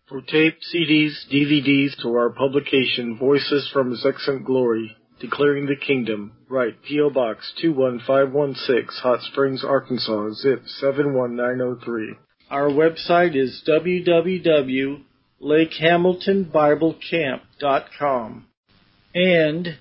For tape, CDs, DVDs, or our publication, Voices from His Excellent Glory, Declaring the Kingdom, write P.O. Box 21516, Hot Springs, Arkansas, zip 71903. Our website is www.lakehamiltonbiblecamp.com and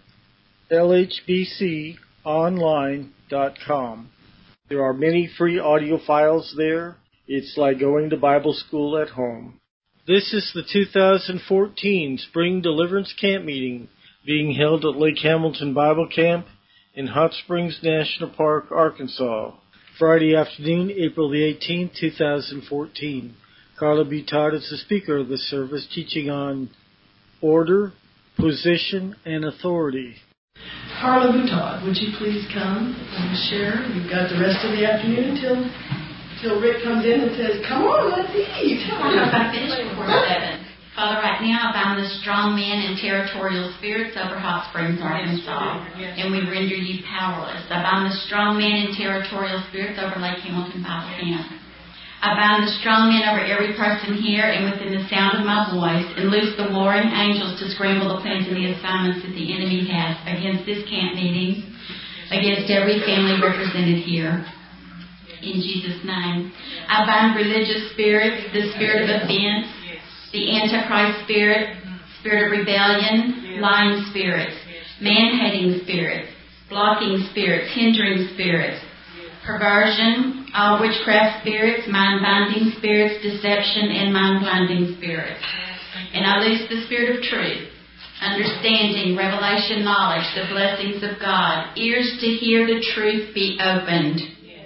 lhbconline.com. There are many free audio files there. It's like going to Bible school at home. This is the 2014 Spring Deliverance Camp Meeting being held at Lake Hamilton Bible Camp in Hot Springs National Park, Arkansas, Friday afternoon, April the 18th, 2014. Carla B. Todd is the speaker of the service, teaching on order, position, and authority. Carla B. Todd, would you please come and share? You've got the rest of the afternoon till Rick comes in and says, "Come on, let's eat." I hope I finish before 7. Father, right now I bind the strong men and territorial spirits over Hot Springs, Arkansas, and we render you powerless. I bind the strong men and territorial spirits over Lake Hamilton Bible Camp. I bind the strong men over every person here and within the sound of my voice, and loose the warring angels to scramble the plans and the assignments that the enemy has against this camp meeting, against every family represented here. In Jesus' name. I bind religious spirits, the spirit of offense, the Antichrist spirit, spirit of rebellion, lying spirits, man-hating spirits, blocking spirits, hindering spirits, perversion, all witchcraft spirits, mind-binding spirits, deception, and mind-blinding spirits. And I loose the spirit of truth, understanding, revelation, knowledge, the blessings of God, ears to hear the truth be opened,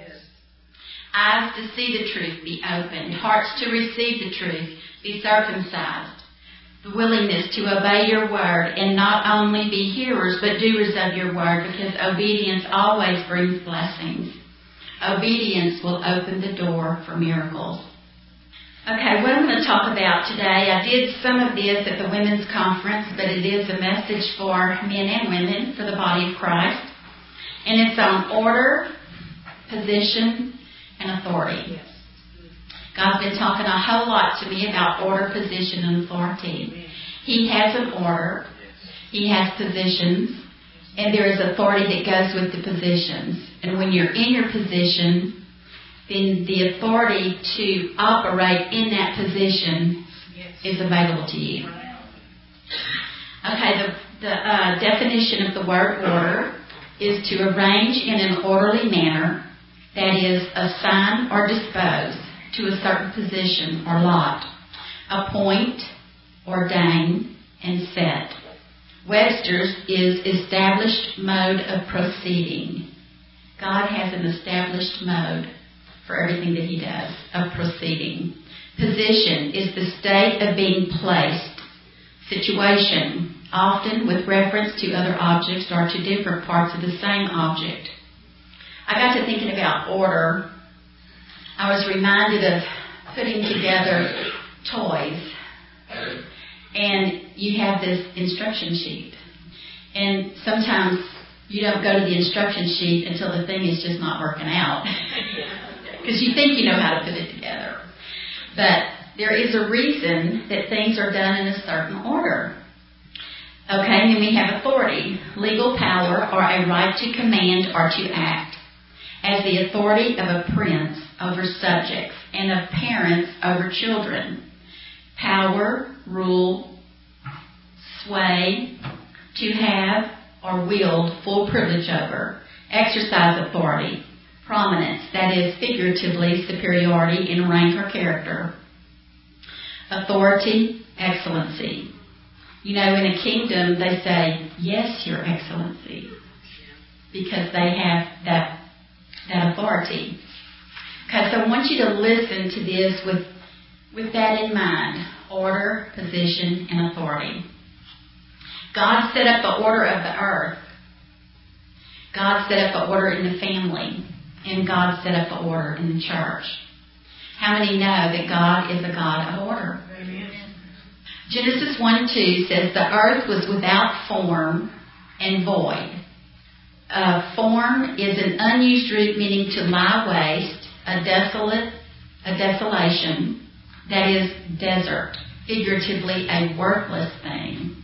eyes to see the truth be opened, hearts to receive the truth be circumcised, the willingness to obey your word and not only be hearers but doers of your word, because obedience always brings blessings. Obedience will open the door for miracles. Okay, what I'm going to talk about today, I did some of this at the women's conference, but it is a message for men and women, for the body of Christ. And it's on order, position, and authority. God's been talking a whole lot to me about order, position, and authority. He has an order. He has positions. And there is authority that goes with the positions. And when you're in your position, then the authority to operate in that position is available to you. Okay, the definition of the word order is to arrange in an orderly manner, that is, assign or dispose to a certain position or lot, appoint, ordain, and set. Webster's is established mode of proceeding. God has an established mode for everything that He does of proceeding. Position is the state of being placed. Situation, often with reference to other objects or to different parts of the same object. I got to thinking about order. I was reminded of putting together toys. And you have this instruction sheet. And sometimes you don't go to the instruction sheet until the thing is just not working out. Because you think you know how to put it together. But there is a reason that things are done in a certain order. Okay, and then we have authority, legal power or a right to command or to act. As the authority of a prince over subjects and of parents over children. Power, rule, sway, to have or wield full privilege over, exercise authority, prominence, that is figuratively superiority in rank or character, authority, excellency. You know, in a kingdom they say, "Yes, Your Excellency," because they have that authority. Okay, so I want you to listen to this with that in mind. Order, position, and authority. God set up the order of the earth. God set up the order in the family. And God set up the order in the church. How many know that God is a God of order? Amen. Genesis 1:2 says the earth was without form and void. Form is an unused root meaning to lie waste, a desolation, that is desert. figuratively a worthless thing.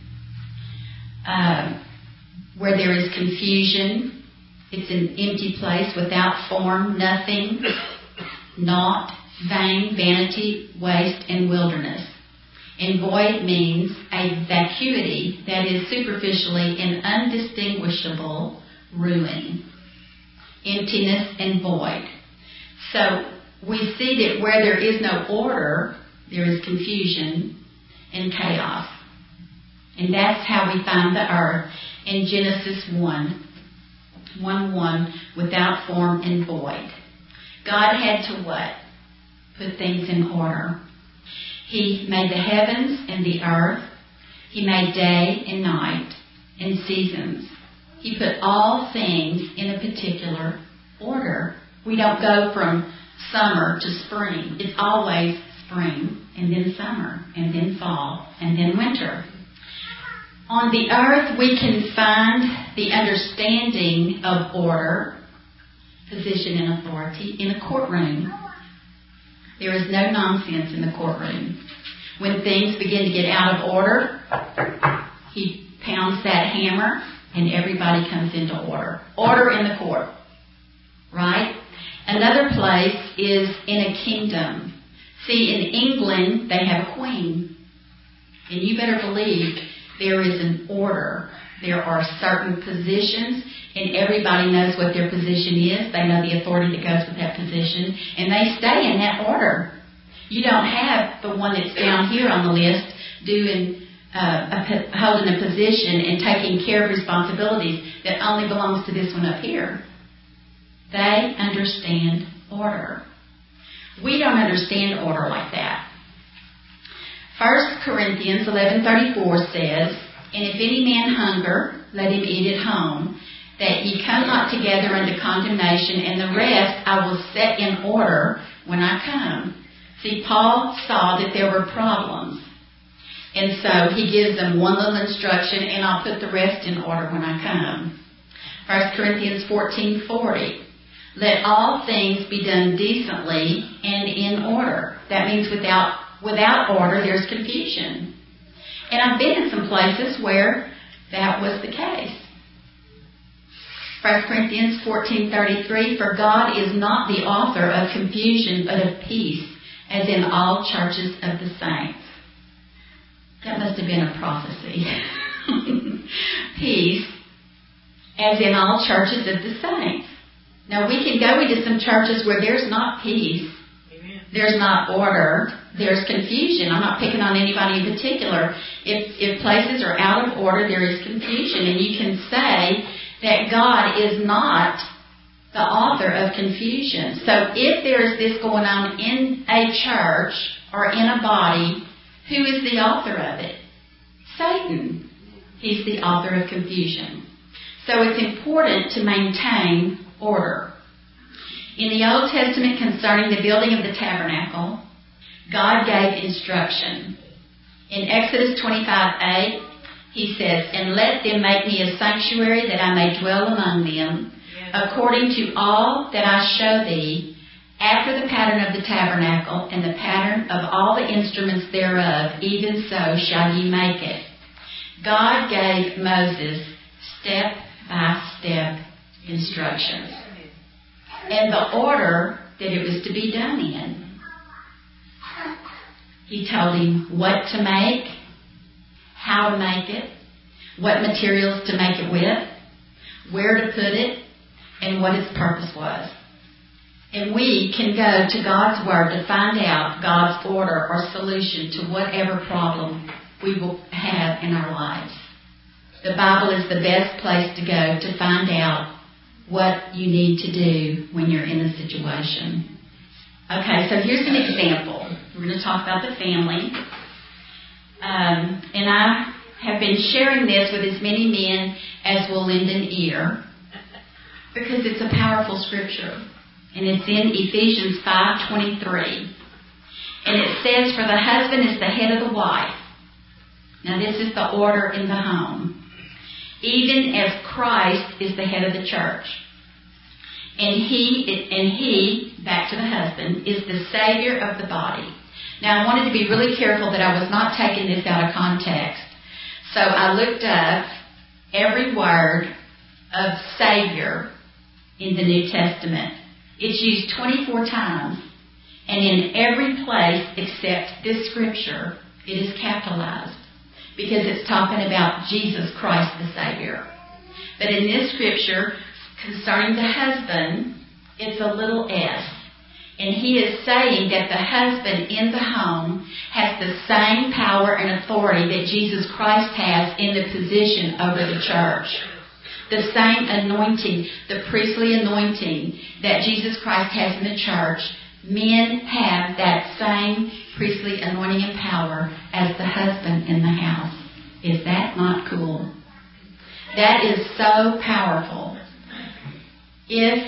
Where there is confusion, it's an empty place without form, nothing, naught, vain, vanity, waste, and wilderness. And void means a vacuity that is superficially an undistinguishable ruin, emptiness and void. So we see that where there is no order, there is confusion and chaos. And that's how we find the earth in Genesis 1:1, without form and void. God had to what? Put things in order. He made the heavens and the earth. He made day and night and seasons. He put all things in a particular order. We don't go from summer to spring. It's always spring and then summer and then fall and then winter. On the earth, we can find the understanding of order, position, and authority in a courtroom. There is no nonsense in the courtroom. When things begin to get out of order, he pounds that hammer and everybody comes into order. Order in the court. Right? Another place is in a kingdom. See, in England, they have a queen. And you better believe there is an order. There are certain positions, and everybody knows what their position is. They know the authority that goes with that position, and they stay in that order. You don't have the one that's down here on the list holding a position and taking care of responsibilities that only belongs to this one up here. They understand order. We don't understand order like that. 1 Corinthians 11:34 says, "And if any man hunger, let him eat at home, that ye come not together unto condemnation, and the rest I will set in order when I come." See, Paul saw that there were problems. And so he gives them one little instruction, and I'll put the rest in order when I come. 1 Corinthians 14:40, "Let all things be done decently and in order." That means without order, there's confusion. And I've been in some places where that was the case. 1 Corinthians 14:33, "For God is not the author of confusion, but of peace, as in all churches of the saints." That must have been a prophecy. Peace, as in all churches of the saints. Now, we can go into some churches where there's not peace, there's not order, there's confusion. I'm not picking on anybody in particular. If places are out of order, there is confusion. And you can say that God is not the author of confusion. So if there is this going on in a church or in a body, who is the author of it? Satan. He's the author of confusion. So it's important to maintain order. In the Old Testament concerning the building of the tabernacle, God gave instruction. In Exodus 25:8, he says, "And let them make me a sanctuary that I may dwell among them, according to all that I show thee, after the pattern of the tabernacle and the pattern of all the instruments thereof, even so shall ye make it." God gave Moses step-by-step instructions and the order that it was to be done in. He told him what to make, how to make it, what materials to make it with, where to put it, and what its purpose was. And we can go to God's Word to find out God's order or solution to whatever problem we will have in our lives. The Bible is the best place to go to find out what you need to do when you're in a situation. Okay, so here's an example. We're going to talk about the family. And I have been sharing this with as many men as will lend an ear because it's a powerful scripture. And it's in Ephesians 5:23. And it says, "For the husband is the head of the wife." Now this is the order in the home. "Even as Christ is the head of the church. And he, back to the husband, is the Savior of the body. Now, I wanted to be really careful that I was not taking this out of context. So I looked up every word of Savior in the New Testament. It's used 24 times, and in every place except this scripture, it is capitalized because it's talking about Jesus Christ the Savior. But in this scripture, concerning the husband, it's a little s. And he is saying that the husband in the home has the same power and authority that Jesus Christ has in the position over the church. The same anointing, the priestly anointing that Jesus Christ has in the church, men have that same priestly anointing and power as the husband in the house. Is that not cool? That is so powerful. If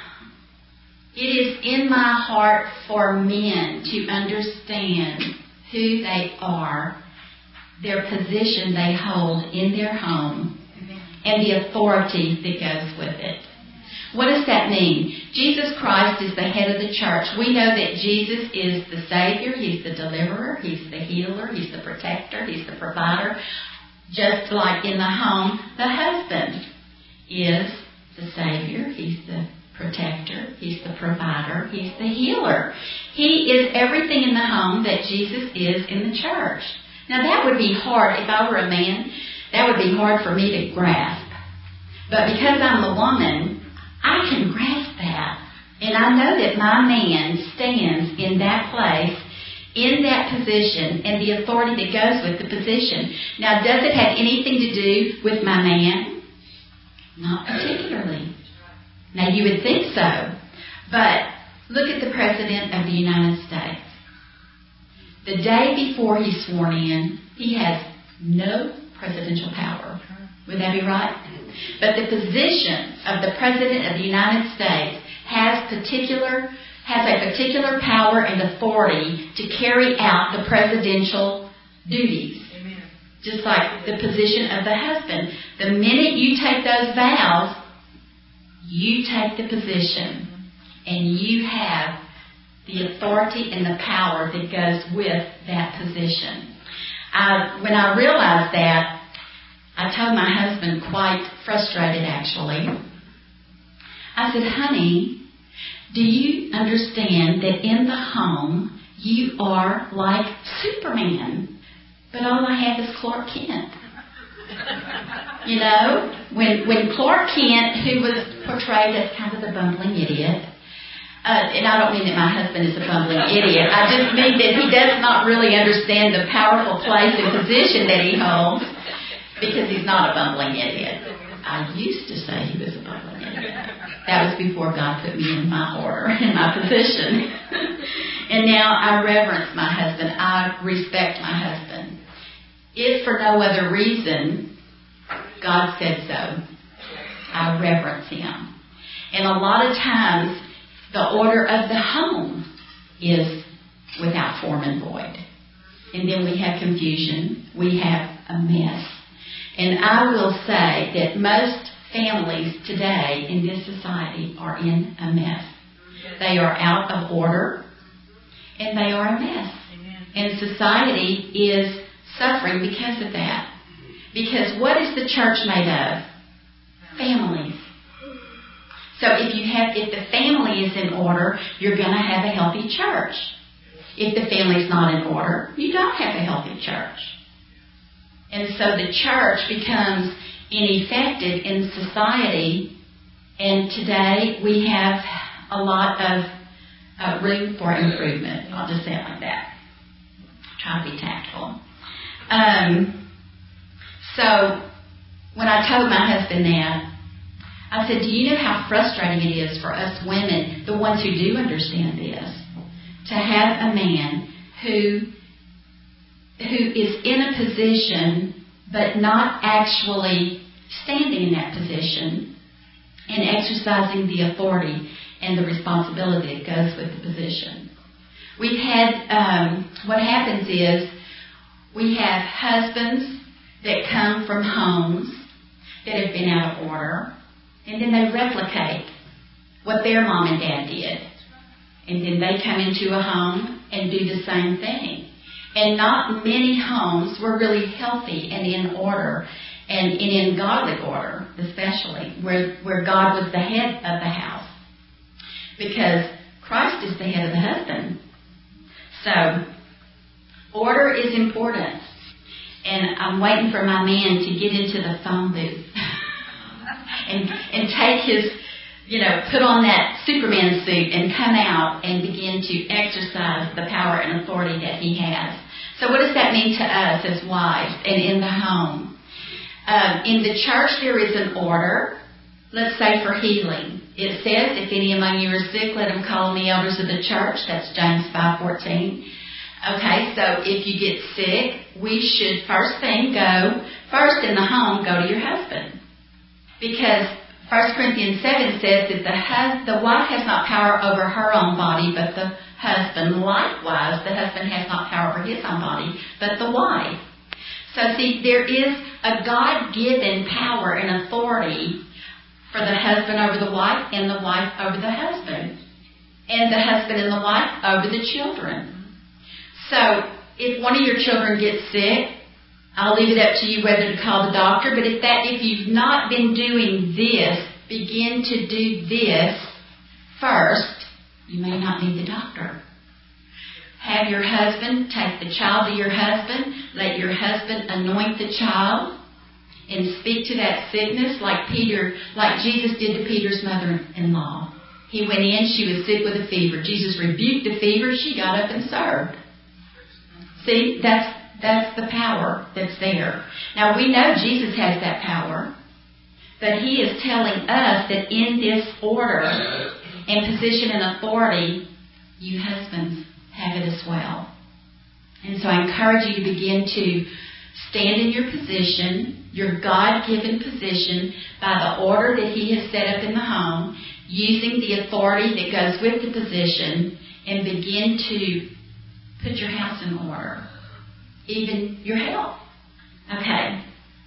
it is in my heart for men to understand who they are, their position they hold in their home, and the authority that goes with it. What does that mean? Jesus Christ is the head of the church. We know that Jesus is the Savior, He's the deliverer, He's the healer, He's the protector, He's the provider. Just like in the home, the husband is the Savior, He's the protector, He's the provider, He's the healer. He is everything in the home that Jesus is in the church. Now that would be hard. If I were a man, that would be hard for me to grasp. But because I'm a woman, I can grasp that. And I know that my man stands in that place, in that position, and the authority that goes with the position. Now, does it have anything to do with my man? Not particularly. Now, you would think so. But look at the President of the United States. The day before he's sworn in, he has no presidential power. Would that be right? But the position of the President of the United States has a particular power and authority to carry out the presidential duties. Amen. Just like the position of the husband. The minute you take those vows, you take the position, and you have the authority and the power that goes with that position. When I realized that, I told my husband, quite frustrated actually, I said, honey, do you understand that in the home you are like Superman, but all I have is Clark Kent? You know, when Clark Kent, who was portrayed as kind of the bumbling idiot, and I don't mean that my husband is a bumbling idiot, I just mean that he does not really understand the powerful place and position that he holds, because he's not a bumbling idiot. I used to say he was a bumbling idiot. That was before God put me in my order, in my position. And now I reverence my husband. I respect my husband. If for no other reason, God said so. I reverence him. And a lot of times, the order of the home is without form and void. And then we have confusion. We have a mess. And I will say that most families today in this society are in a mess. They are out of order, and they are a mess. And society is suffering because of that. Because what is the church made of? Families. So if the family is in order, you're going to have a healthy church. If the family's not in order, you don't have a healthy church. And so the church becomes ineffective in society, and today we have a lot of room for improvement. I'll just say it like that. Try to be tactful. So when I told my husband that, I said, do you know how frustrating it is for us women, the ones who do understand this, to have a man who is in a position but not actually standing in that position and exercising the authority and the responsibility that goes with the position. We've had, what happens is, we have husbands that come from homes that have been out of order, and then they replicate what their mom and dad did. And then they come into a home and do the same thing. And not many homes were really healthy and in order, and in godly order, especially, where God was the head of the house. Because Christ is the head of the husband. So, order is important. And I'm waiting for my man to get into the phone booth and take his, put on that Superman suit and come out and begin to exercise the power and authority that he has. So what does that mean to us as wives and in the home? In the church there is an order, let's say for healing. It says, if any among you are sick, let him call on the elders of the church. That's James 5:14. Okay, so if you get sick, we should first in the home, go to your husband. Because 1 Corinthians 7 says that the wife has not power over her own body, but the husband. Likewise, the husband has not power over his own body, but the wife. So see, there is a God-given power and authority for the husband over the wife and the wife over the husband. And the husband and the wife over the children. So, if one of your children gets sick, I'll leave it up to you whether to call the doctor, but if you've not been doing this, begin to do this first, you may not need the doctor. Have your husband take the child to your husband, let your husband anoint the child, and speak to that sickness like Jesus did to Peter's mother-in-law. He went in, she was sick with a fever. Jesus rebuked the fever, she got up and served. See, that's the power that's there. Now, we know Jesus has that power, but he is telling us that in this order and position and authority, you husbands have it as well. And so I encourage you to begin to stand in your position, your God-given position, by the order that he has set up in the home, using the authority that goes with the position, and begin to put your house in order, even your health. Okay,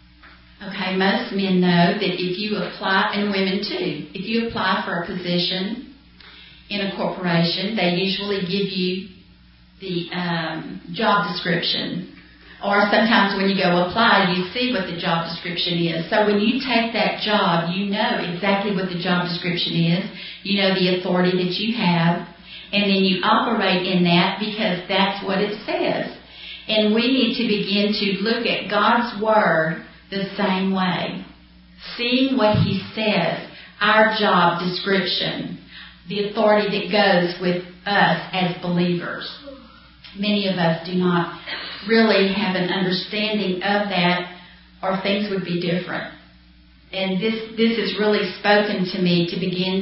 most men know that if you apply, and women too, if you apply for a position in a corporation, they usually give you the job description. Or sometimes when you go apply, you see what the job description is. So when you take that job, you know exactly what the job description is. You know the authority that you have. And then you operate in that because that's what it says. And we need to begin to look at God's Word the same way. Seeing what he says, our job description, the authority that goes with us as believers. Many of us do not really have an understanding of that, or things would be different. And this has really spoken to me to begin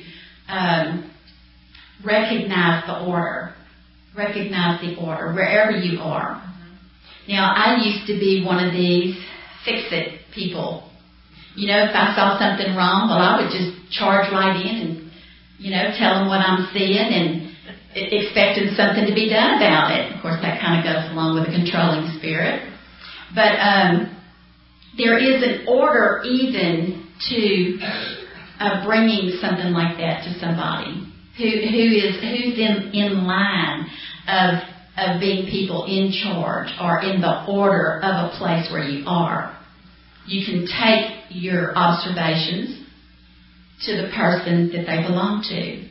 to recognize the order. Recognize the order wherever you are. Now, I used to be one of these fix-it people. If I saw something wrong, well, I would just charge right in and, tell them what I'm seeing and expecting something to be done about it. Of course, that kind of goes along with a controlling spirit. But there is an order even to bringing something like that to somebody who's in line of being people in charge or in the order of a place where you are. You can take your observations to the person that they belong to.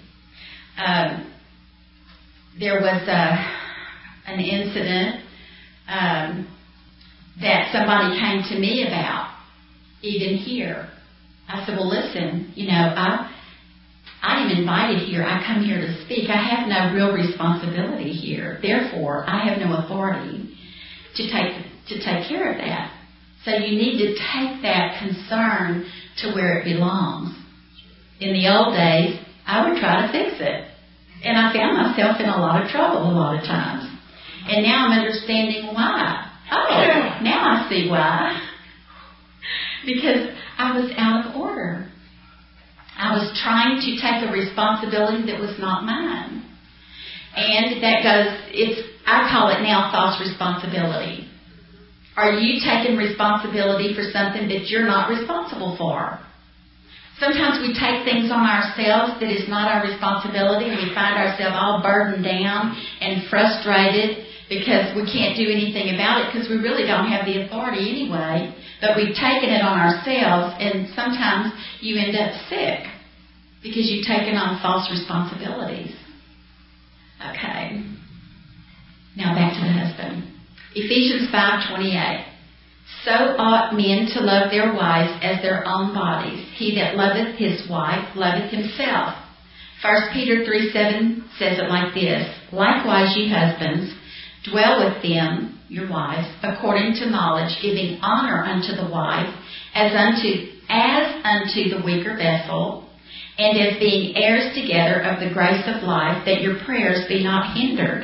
There was an incident that somebody came to me about, even here. I said, well, listen, I am invited here. I come here to speak. I have no real responsibility here. Therefore, I have no authority to take care of that. So you need to take that concern to where it belongs. In the old days, I would try to fix it. And I found myself in a lot of trouble a lot of times. And now I'm understanding why. Oh, now I see why. Because I was out of order. I was trying to take a responsibility that was not mine. And that I call it now false responsibility. Are you taking responsibility for something that you're not responsible for? Sometimes we take things on ourselves that is not our responsibility, and we find ourselves all burdened down and frustrated because we can't do anything about it because we really don't have the authority anyway. But we've taken it on ourselves, and sometimes you end up sick because you've taken on false responsibilities. Okay. Now back to the husband. Ephesians 5:28. So ought men to love their wives as their own bodies. He that loveth his wife loveth himself. 1 Peter 3:7 says it like this. Likewise, ye husbands, dwell with them, your wives, according to knowledge, giving honor unto the wife, as unto the weaker vessel, and as being heirs together of the grace of life, that your prayers be not hindered.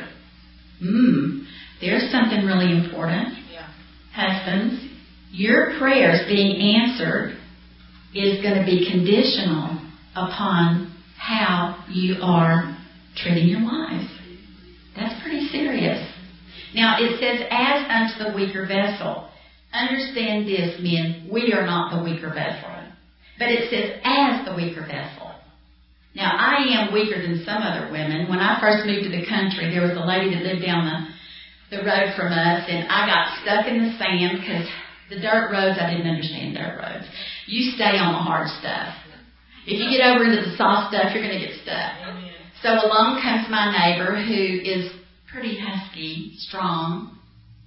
There's something really important. Yeah. Husbands, your prayers being answered is going to be conditional upon how you are treating your wives. That's pretty serious. Now, it says, as unto the weaker vessel. Understand this, men, we are not the weaker vessel. But it says, as the weaker vessel. Now, I am weaker than some other women. When I first moved to the country, there was a lady that lived down the road from us, and I got stuck in the sand because the dirt roads, I didn't understand dirt roads. You stay on the hard stuff. If you get over into the soft stuff, you're going to get stuck. Amen. So along comes my neighbor who is pretty husky, strong,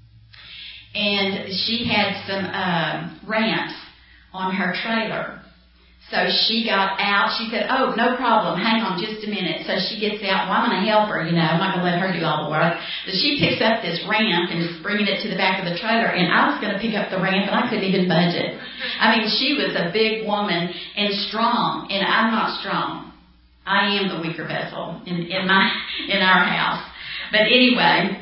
and she had some ramps on her trailer. So she got out. She said, oh, no problem. Hang on just a minute. So she gets out. Well, I'm going to help her, I'm not going to let her do all the work. But she picks up this ramp and is bringing it to the back of the trailer. And I was going to pick up the ramp, and I couldn't even budge it. I mean, she was a big woman and strong, and I'm not strong. I am the weaker vessel in our house. But anyway,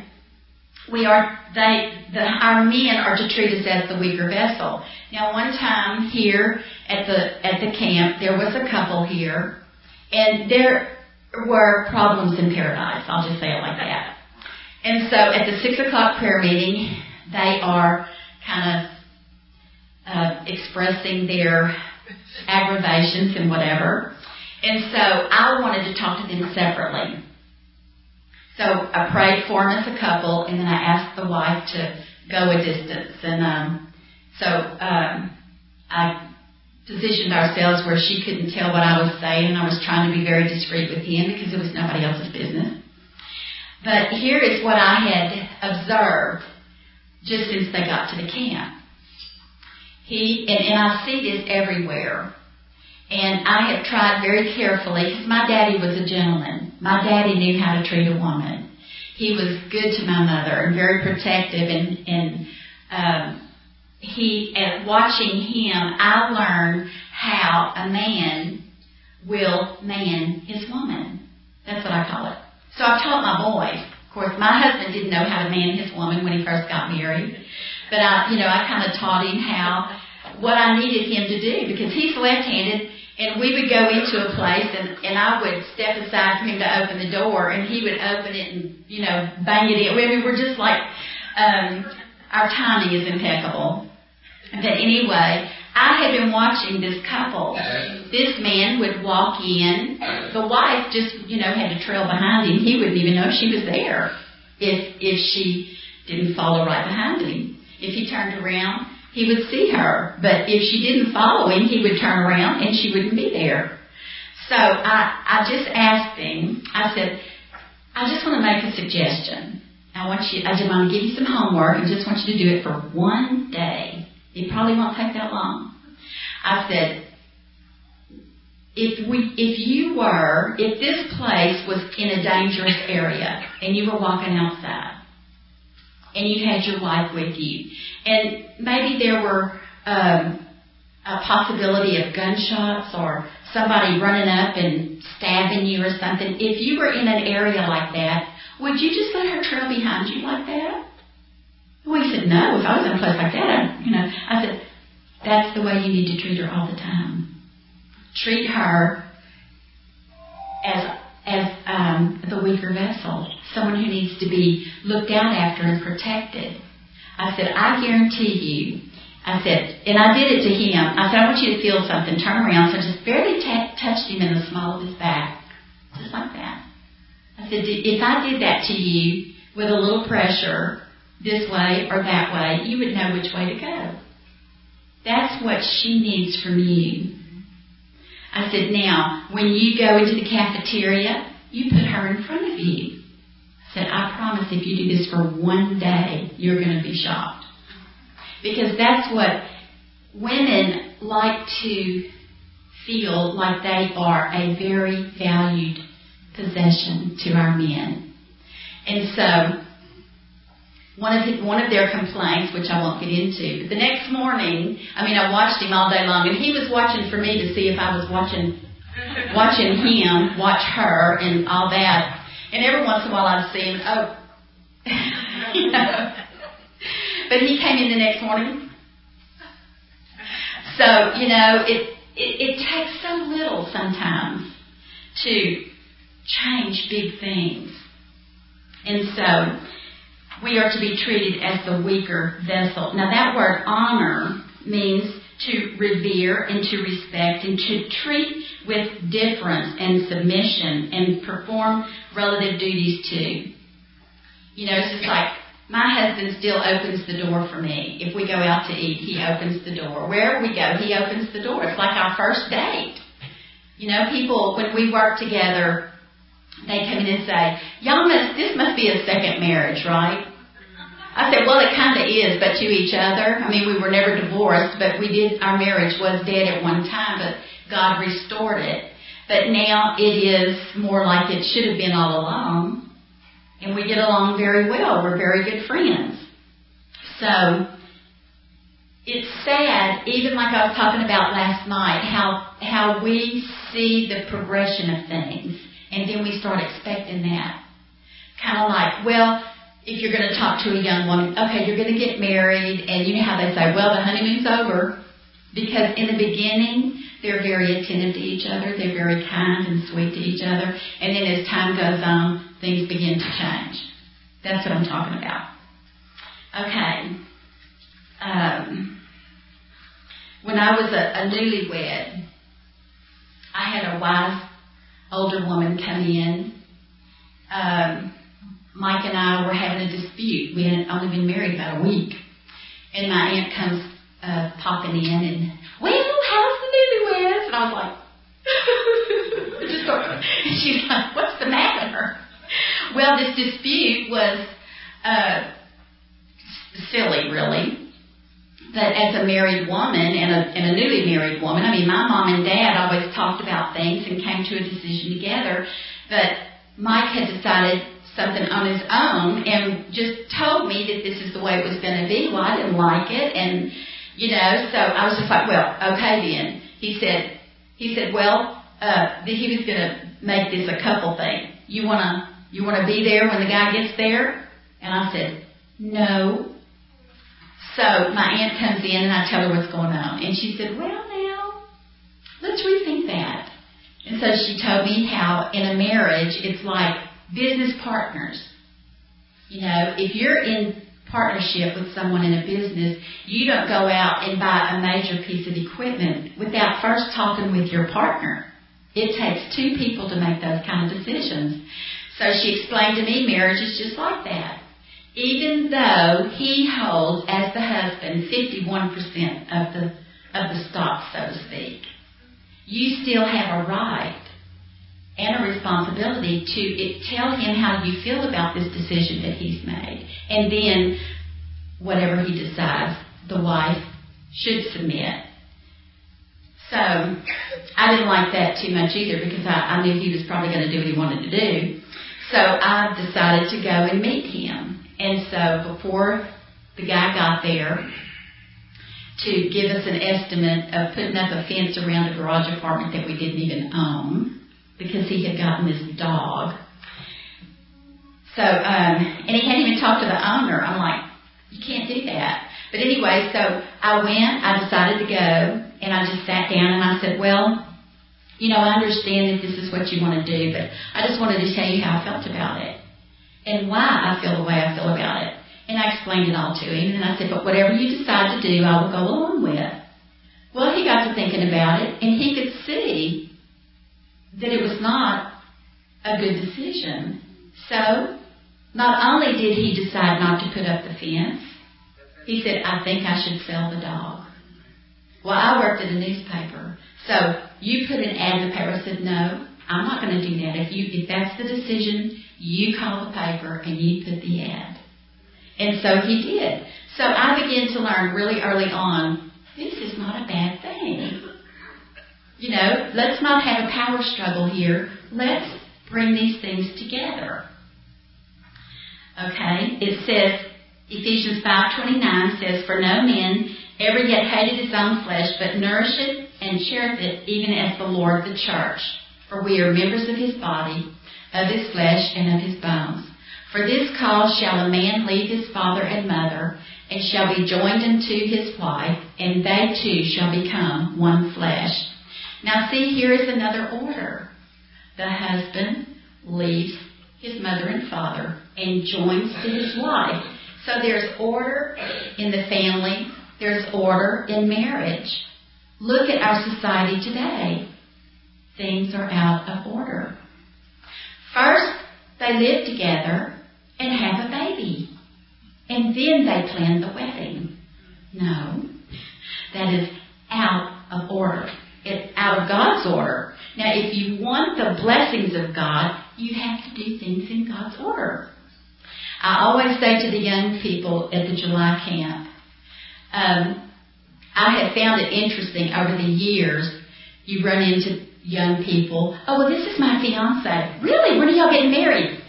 our men are to treat us as the weaker vessel. Now, one time here at the camp, there was a couple here, and there were problems in paradise. I'll just say it like that. And so at the 6:00 prayer meeting, they are kind of expressing their aggravations and whatever. And so I wanted to talk to them separately. So I prayed for them as a couple, and then I asked the wife to go a distance. And so I positioned ourselves where she couldn't tell what I was saying, and I was trying to be very discreet with him because it was nobody else's business. But here is what I had observed just since they got to the camp. And I see this everywhere. And I have tried very carefully, because my daddy was a gentleman. My daddy knew how to treat a woman. He was good to my mother and very protective. And watching him, I learned how a man will man his woman. That's what I call it. So I've taught my boys. Of course, my husband didn't know how to man his woman when he first got married. But I kind of taught him what I needed him to do, because he's left-handed. And we would go into a place, and I would step aside for him to open the door, and he would open it and, bang it in. I mean, we're just like, our timing is impeccable. But anyway, I had been watching this couple. This man would walk in. The wife just, had to trail behind him. He wouldn't even know she was there if she didn't follow right behind him. If he turned around, he would see her, but if she didn't follow him, he would turn around and she wouldn't be there. So I just asked him, I said, I just want to make a suggestion. I just want to give you some homework and just want you to do it for one day. It probably won't take that long. I said, if this place was in a dangerous area and you were walking outside, and you had your wife with you, and maybe there were a possibility of gunshots or somebody running up and stabbing you or something. If you were in an area like that, would you just let her trail behind you like that? Well, he said, no. If I was in a place like that, I said, that's the way you need to treat her all the time. Treat her as the weaker vessel, someone who needs to be looked out after and protected. I said, I guarantee you, I said, and I did it to him. I said, I want you to feel something. Turn around. So I just barely touched him in the small of his back. Just like that. I said, if I did that to you with a little pressure, this way or that way, you would know which way to go. That's what she needs from you. I said, now, when you go into the cafeteria, you put her in front of you. I said, I promise if you do this for one day, you're going to be shocked. Because that's what women like to feel like they are a very valued possession to our men. And so, one of their complaints, which I won't get into, but the next morning, I watched him all day long, and he was watching for me to see if I was watching him, watch her, and all that. And every once in a while I'd see him, you know. But he came in the next morning. So, you know, it takes so little sometimes to change big things. And so we are to be treated as the weaker vessel. Now that word honor means to revere and to respect and to treat with deference and submission and perform relative duties to. You know, it's just like my husband still opens the door for me. If we go out to eat, he opens the door. Wherever we go, he opens the door. It's like our first date. You know, people, when we work together, they come in and say, this must be a second marriage, right? I said, well, it kind of is, but to each other. We were never divorced, but our marriage was dead at one time, but God restored it. But now it is more like it should have been all along. And we get along very well. We're very good friends. So it's sad, even like I was talking about last night, how we see the progression of things, and then we start expecting that. Kind of like, well, if you're going to talk to a young woman, okay, you're going to get married, and you know how they say, well, the honeymoon's over. Because in the beginning, they're very attentive to each other. They're very kind and sweet to each other. And then as time goes on, things begin to change. That's what I'm talking about. Okay. When I was a newlywed, I had a wise older woman come in. Mike and I were having a dispute. We had only been married about a week. And my aunt comes popping in and, well, how's the newlyweds? And I was like, just sort of, and she's like, what's the matter? Well, this dispute was silly, really. But as a married woman and a newly married woman, my mom and dad always talked about things and came to a decision together. But Mike had decided something on his own and just told me that this is the way it was going to be. Well, I didn't like it, and you know, so I was just like, well, okay then. He said, well, he was going to make this a couple thing. You wanna be there when the guy gets there? And I said, no. So my aunt comes in and I tell her what's going on, and she said, well, now let's rethink that. And so she told me how in a marriage it's like business partners. You know, if you're in partnership with someone in a business, you don't go out and buy a major piece of equipment without first talking with your partner. It takes two people to make those kind of decisions. So she explained to me marriage is just like that. Even though he holds, as the husband, 51% of the stock, so to speak, you still have a right and a responsibility to tell him how you feel about this decision that he's made. And then, whatever he decides, the wife should submit. So, I didn't like that too much either because I knew he was probably going to do what he wanted to do. So, I decided to go and meet him. And so, before the guy got there to give us an estimate of putting up a fence around a garage apartment that we didn't even own, because he had gotten this dog. So, and he hadn't even talked to the owner. I'm like, you can't do that. But anyway, so I decided to go, and I just sat down and I said, well, you know, I understand that this is what you want to do, but I just wanted to tell you how I felt about it and why I feel the way I feel about it. And I explained it all to him, and I said, but whatever you decide to do, I will go along with. Well, he got to thinking about it, and he could see that it was not a good decision. So, not only did he decide not to put up the fence, he said, I think I should sell the dog. Well, I worked at a newspaper, so you put an ad in the paper. I said, no, I'm not going to do that. If that's the decision, you call the paper and you put the ad. And so he did. So I began to learn really early on, this is not a bad thing. You know, let's not have a power struggle here. Let's bring these things together. Okay, it says, Ephesians 5:29 says, for no man ever yet hated his own flesh, but nourisheth and cherisheth it, even as the Lord the church. For we are members of his body, of his flesh, and of his bones. For this cause shall a man leave his father and mother, and shall be joined unto his wife, and they two shall become one flesh. Now see, here is another order. The husband leaves his mother and father and joins to his wife. So there's order in the family. There's order in marriage. Look at our society today. Things are out of order. First, they live together and have a baby. And then they plan the wedding. No, that is out of order. It's out of God's order. Now, if you want the blessings of God, you have to do things in God's order. I always say to the young people at the July camp, I have found it interesting over the years, you run into young people, oh, well, this is my fiance. Really? When are y'all getting married?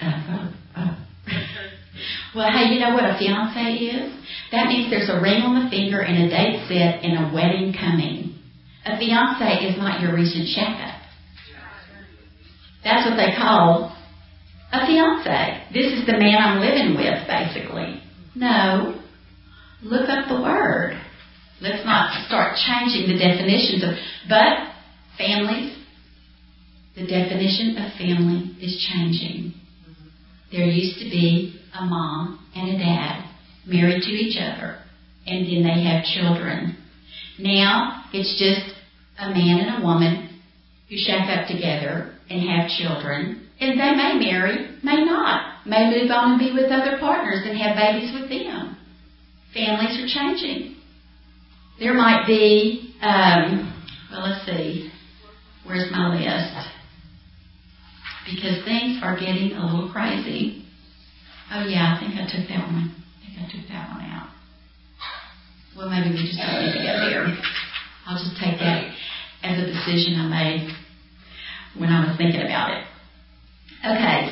Well, hey, you know what a fiance is? That means there's a ring on the finger and a date set and a wedding coming. A fiance is not your recent shaka. That's what they call a fiance. This is the man I'm living with, basically. No. Look up the word. Let's not start changing the definitions of... But families, the definition of family is changing. There used to be a mom and a dad married to each other, and then they have children. Now, it's just a man and a woman who shack up together and have children, and they may marry, may not, may move on and be with other partners and have babies with them. Families are changing. There might be, let's see, where's my list? Because things are getting a little crazy. Oh yeah, I think I took that one. Out. Well, maybe we just don't need to go there. I'll just take that as a decision I made when I was thinking about it. Okay,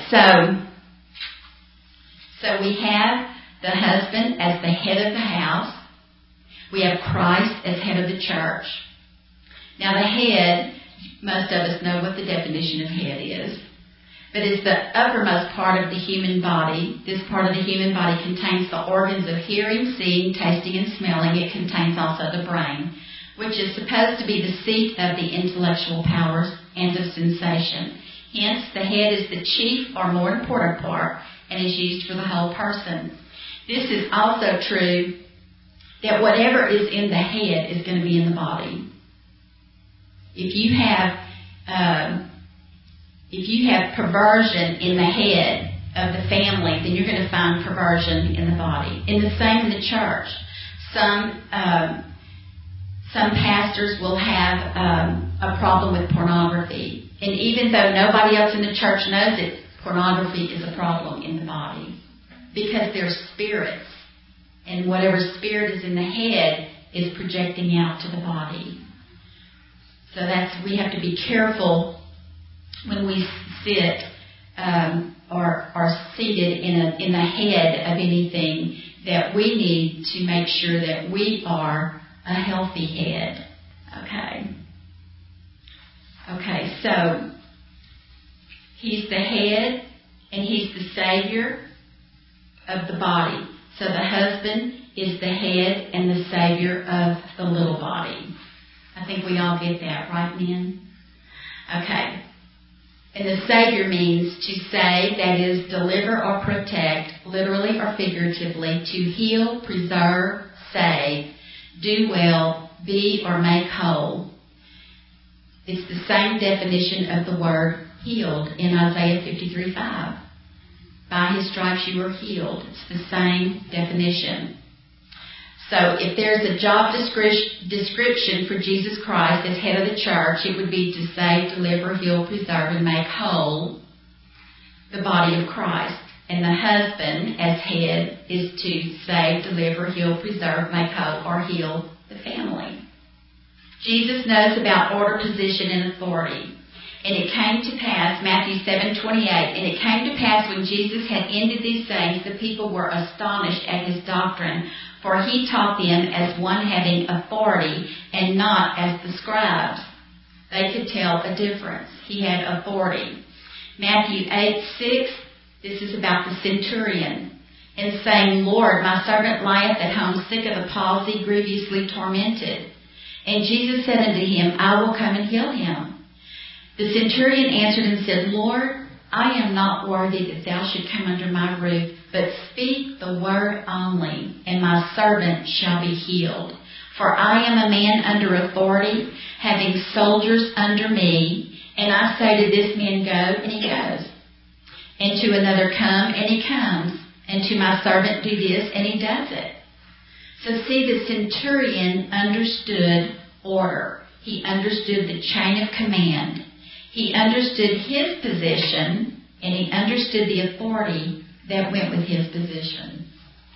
so we have the husband as the head of the house. We have Christ as head of the church. Now the head, most of us know what the definition of head is. But it's the uppermost part of the human body. This part of the human body contains the organs of hearing, seeing, tasting, and smelling. It contains also the brain, which is supposed to be the seat of the intellectual powers and of sensation. Hence, the head is the chief or more important part and is used for the whole person. This is also true that whatever is in the head is going to be in the body. If you have perversion in the head of the family, then you're going to find perversion in the body. And the same in the church. Some pastors will have a problem with pornography. And even though nobody else in the church knows it, pornography is a problem in the body. Because they're spirits. And whatever spirit is in the head is projecting out to the body. So we have to be careful when we sit or are seated in the head of anything, that we need to make sure that we are a healthy head. Okay, so he's the head and he's the savior of the body. So the husband is the head and the savior of the little body. I think we all get that, right, men? Okay. And the Savior means to save, that is, deliver or protect, literally or figuratively, to heal, preserve, save, do well, be or make whole. It's the same definition of the word healed in Isaiah 53:5. By His stripes you were healed. It's the same definition. So if there's a job description for Jesus Christ as head of the church, it would be to save, deliver, heal, preserve, and make whole the body of Christ. And the husband, as head, is to save, deliver, heal, preserve, make whole, or heal the family. Jesus knows about order, position, and authority. And it came to pass, Matthew 7:28, and it came to pass when Jesus had ended these sayings, the people were astonished at His doctrine, for He taught them as one having authority and not as the scribes. They could tell a difference. He had authority. Matthew 8:6, this is about the centurion, and saying, Lord, my servant lieth at home sick of a palsy, grievously tormented. And Jesus said unto him, I will come and heal him. The centurion answered and said, Lord, I am not worthy that thou should come under my roof, but speak the word only, and my servant shall be healed. For I am a man under authority, having soldiers under me, and I say to this man, go, and he goes. And to another, come, and he comes. And to my servant, do this, and he does it. So see, the centurion understood order. He understood the chain of command. He understood his position, and he understood the authority that went with his position.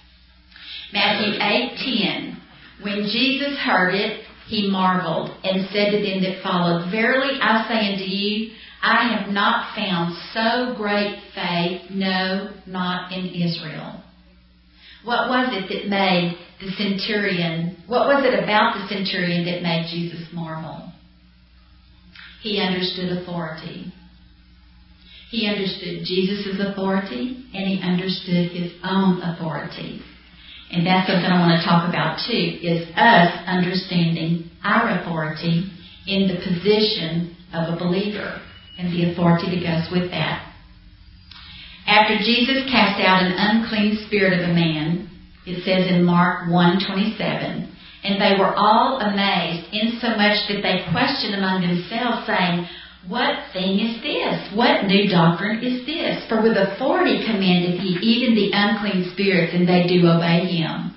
Matthew 8:10. When Jesus heard it, he marveled and said to them that followed, Verily I say unto you, I have not found so great faith, no, not in Israel. What was it that made the centurion, what was it about the centurion that made Jesus marvel? He understood authority. He understood Jesus' authority, and he understood his own authority. And that's something I want to talk about too, is us understanding our authority in the position of a believer and the authority that goes with that. After Jesus cast out an unclean spirit of a man, it says in Mark 1:27, and they were all amazed, insomuch that they questioned among themselves, saying, What thing is this? What new doctrine is this? For with authority commandeth he even the unclean spirits, and they do obey him.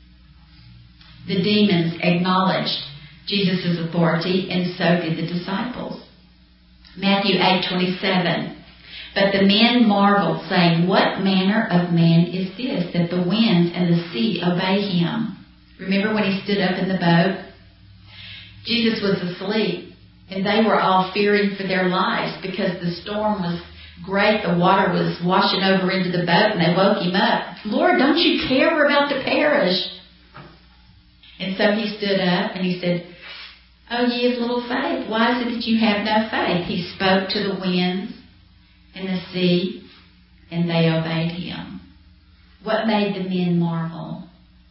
The demons acknowledged Jesus' authority, and so did the disciples. Matthew 8:27. But the men marveled, saying, What manner of man is this, that the winds and the sea obey him? Remember when he stood up in the boat? Jesus was asleep, and they were all fearing for their lives because the storm was great. The water was washing over into the boat, and they woke him up. Lord, don't you care? We're about to perish. And so he stood up and he said, Oh, ye of little faith, why is it that you have no faith? He spoke to the winds and the sea, and they obeyed him. What made the men marvel?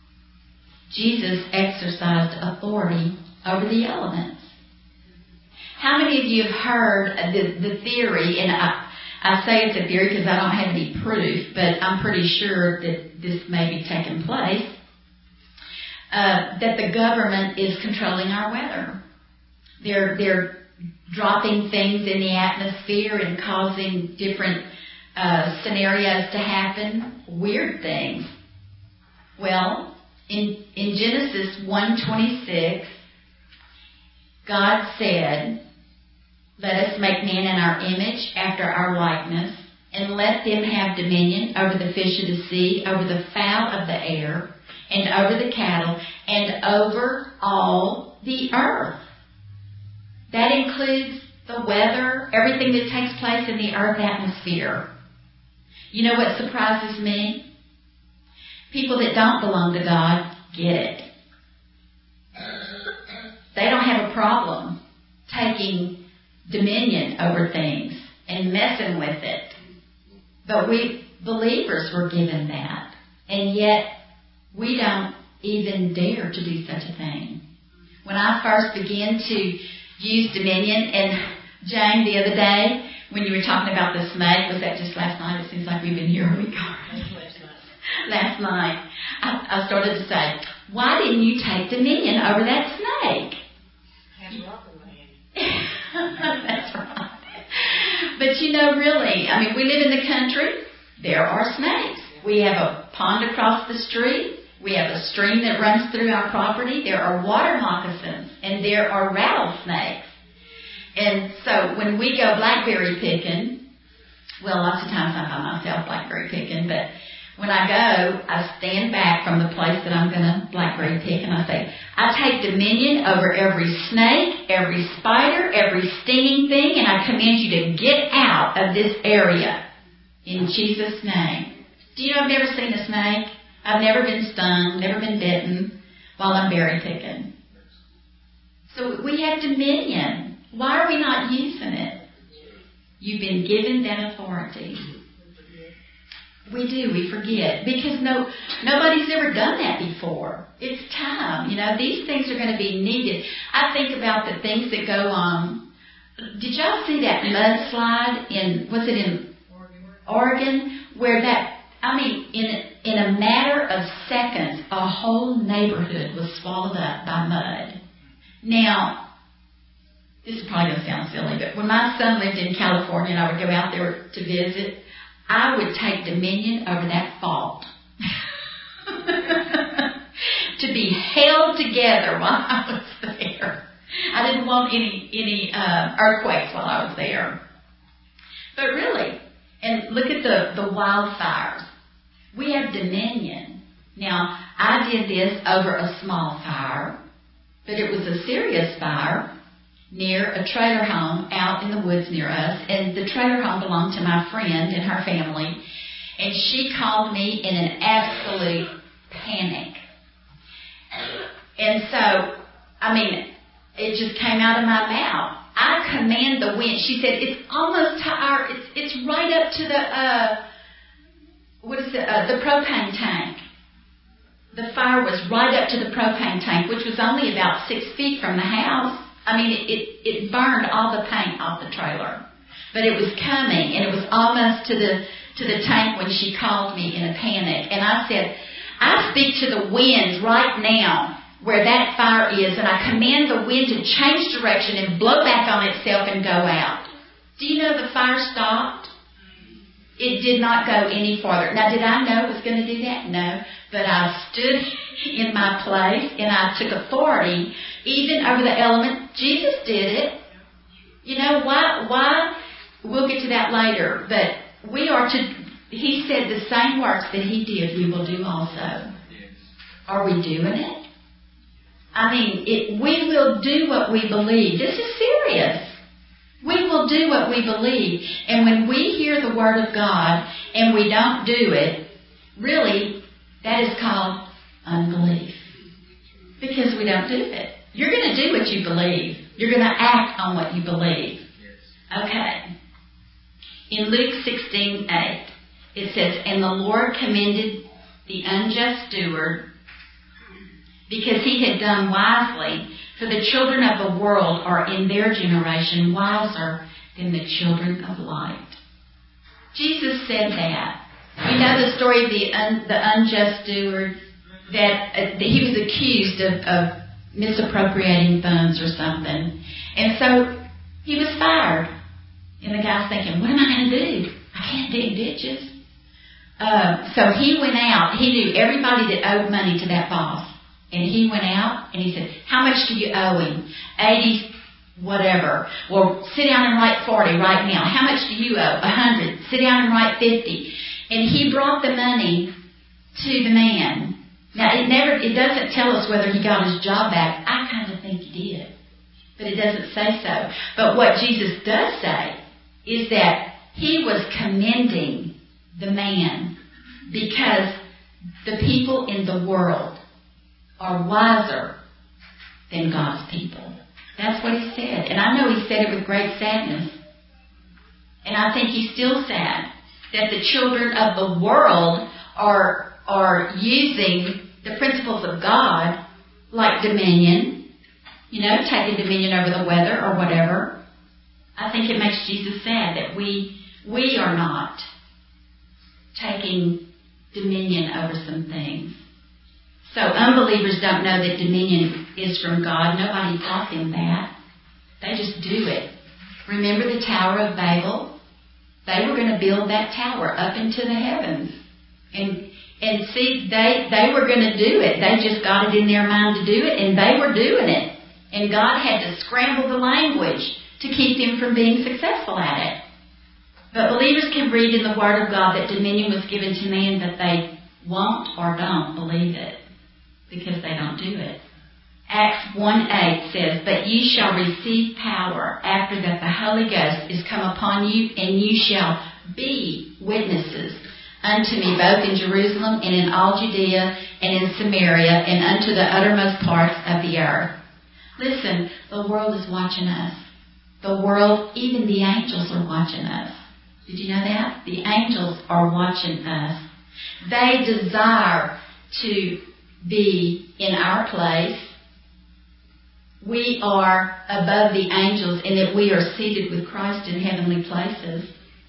Jesus exercised authority over the elements. How many of you have heard the theory, and I say it's a theory because I don't have any proof, but I'm pretty sure that this may be taking place, that the government is controlling our weather. They're dropping things in the atmosphere and causing different scenarios to happen, weird things. Well, in Genesis 1:26, God said, Let us make man in our image, after our likeness, and let them have dominion over the fish of the sea, over the fowl of the air, and over the cattle, and over all the earth. That includes the weather, everything that takes place in the earth atmosphere. You know what surprises me? People that don't belong to God get it. They don't have a problem taking dominion over things and messing with it. But we believers were given that. And yet we don't even dare to do such a thing. When I first began to use dominion, and Jane the other day, when you were talking about the snake, was that just last night? It seems like we've been here a week already. Last night, I started to say, why didn't you take dominion over that snake? That's right. But really, we live in the country. There are snakes. We have a pond across the street. We have a stream that runs through our property. There are water moccasins, and there are rattlesnakes. And so when we go blackberry picking, well, lots of times I'm by myself blackberry picking, but when I go, I stand back from the place that I'm going to blackberry pick, and I say, I take dominion over every snake, every spider, every stinging thing, and I command you to get out of this area in Jesus' name. Do you know I've never seen a snake? I've never been stung, never been bitten while I'm berry picking. So we have dominion. Why are we not using it? You've been given that authority. We do. We forget. Because nobody's ever done that before. It's time. These things are going to be needed. I think about the things that go on. Did y'all see that mudslide in Oregon? Where in a matter of seconds, a whole neighborhood was swallowed up by mud. Now, this is probably going to sound silly, but when my son lived in California and I would go out there to visit, I would take dominion over that fault. To be held together while I was there. I didn't want any earthquakes while I was there. But really, and look at the wildfires. We have dominion. Now, I did this over a small fire, but it was a serious fire near a trailer home out in the woods near us. And the trailer home belonged to my friend and her family. And she called me in an absolute panic. And so, it just came out of my mouth. I command the wind. She said, it's almost to it's right up to the propane tank. The fire was right up to the propane tank, which was only about 6 feet from the house. It burned all the paint off the trailer. But it was coming, and it was almost to the tank when she called me in a panic. And I said, I speak to the wind right now where that fire is, and I command the wind to change direction and blow back on itself and go out. Do you know the fire stopped? It did not go any farther. Now, did I know it was going to do that? No. But I stood in my place, and I took authority even over the element. Jesus did it. Why? We'll get to that later. But we are to, he said the same works that he did, we will do also. Are we doing it? We will do what we believe. This is serious. We will do what we believe. And when we hear the Word of God and we don't do it, really, that is called unbelief. Because we don't do it. You're going to do what you believe. You're going to act on what you believe. Okay. In Luke 16:8, it says, And the Lord commended the unjust steward because he had done wisely, for the children of the world are in their generation wiser than the children of light. Jesus said that. You know the story of the unjust steward, that he was accused of misappropriating funds or something. And so he was fired. And the guy's thinking, what am I going to do? I can't dig ditches. So he went out. He knew everybody that owed money to that boss. And he went out and he said, how much do you owe him? 80 whatever. Well, sit down and write 40 right now. How much do you owe? 100. Sit down and write 50. And he brought the money to the man. Now, it doesn't tell us whether he got his job back. I kind of think he did. But it doesn't say so. But what Jesus does say is that he was commending the man because the people in the world are wiser than God's people. That's what he said. And I know he said it with great sadness. And I think he's still sad that the children of the world are using the principles of God, like dominion, taking dominion over the weather or whatever. I think it makes Jesus sad that we are not taking dominion over some things. So unbelievers don't know that dominion is from God. Nobody taught them that. They just do it. Remember the Tower of Babel? They were going to build that tower up into the heavens. And see, they were going to do it. They just got it in their mind to do it, and they were doing it. And God had to scramble the language to keep them from being successful at it. But believers can read in the Word of God that dominion was given to man, but they won't or don't believe it because they don't do it. Acts 1:8 says, "But ye shall receive power after that the Holy Ghost is come upon you, and you shall be witnesses unto me both in Jerusalem and in all Judea and in Samaria and unto the uttermost parts of the earth." Listen, the world is watching us. The world, even the angels are watching us. Did you know that? The angels are watching us. They desire to be in our place. We are above the angels in that we are seated with Christ in heavenly places.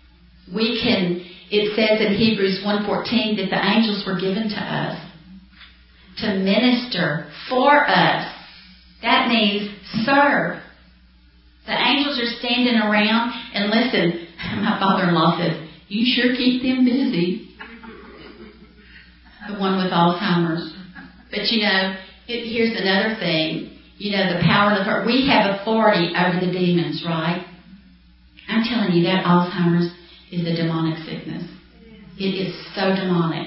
It says in Hebrews 1:14 that the angels were given to us to minister for us. That means serve. The angels are standing around, and listen, my father-in-law says, "You sure keep them busy." The one with Alzheimer's. But here's another thing. The power of the heart. We have authority over the demons, right? I'm telling you, that Alzheimer's is a demonic sickness. It is so demonic.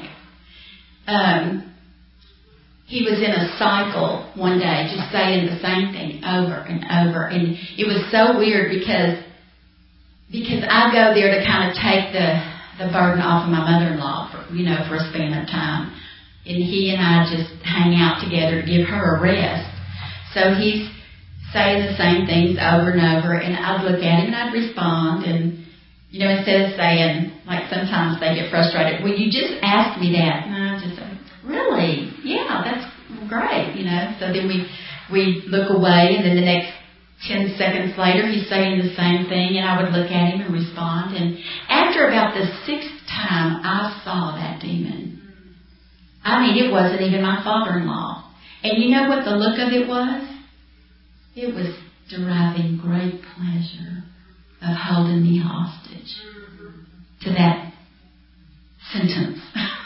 He was in a cycle one day, just saying the same thing over and over. And it was so weird because I go there to kind of take the burden off of my mother-in-law for a span of time. And he and I just hang out together to give her a rest. So he's saying the same things over and over, and I'd look at him and I'd respond. And, instead of saying, like sometimes they get frustrated, "Well, you just asked me that." And I just say, "Really? Yeah, that's great." So then we look away, and then the next 10 seconds later, he's saying the same thing, and I would look at him and respond. And after about the 6th time I saw that demon, it wasn't even my father-in-law. And you know what the look of it was? It was deriving great pleasure of holding me hostage to that sentence.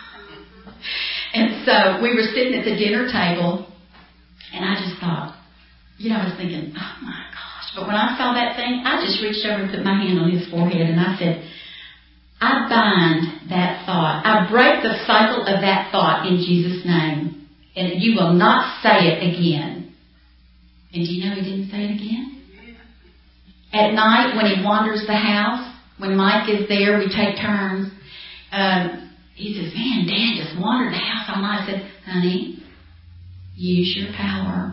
And so we were sitting at the dinner table, and I just thought, I was thinking, oh my gosh. But when I saw that thing, I just reached over and put my hand on his forehead, and I said, "I bind that thought. I break the cycle of that thought in Jesus' name. And you will not say it again." And do you know he didn't say it again? At night, when he wanders the house, when Mike is there, we take turns. He says, "Man, Dad just wandered the house all night." I said, "Honey, use your power."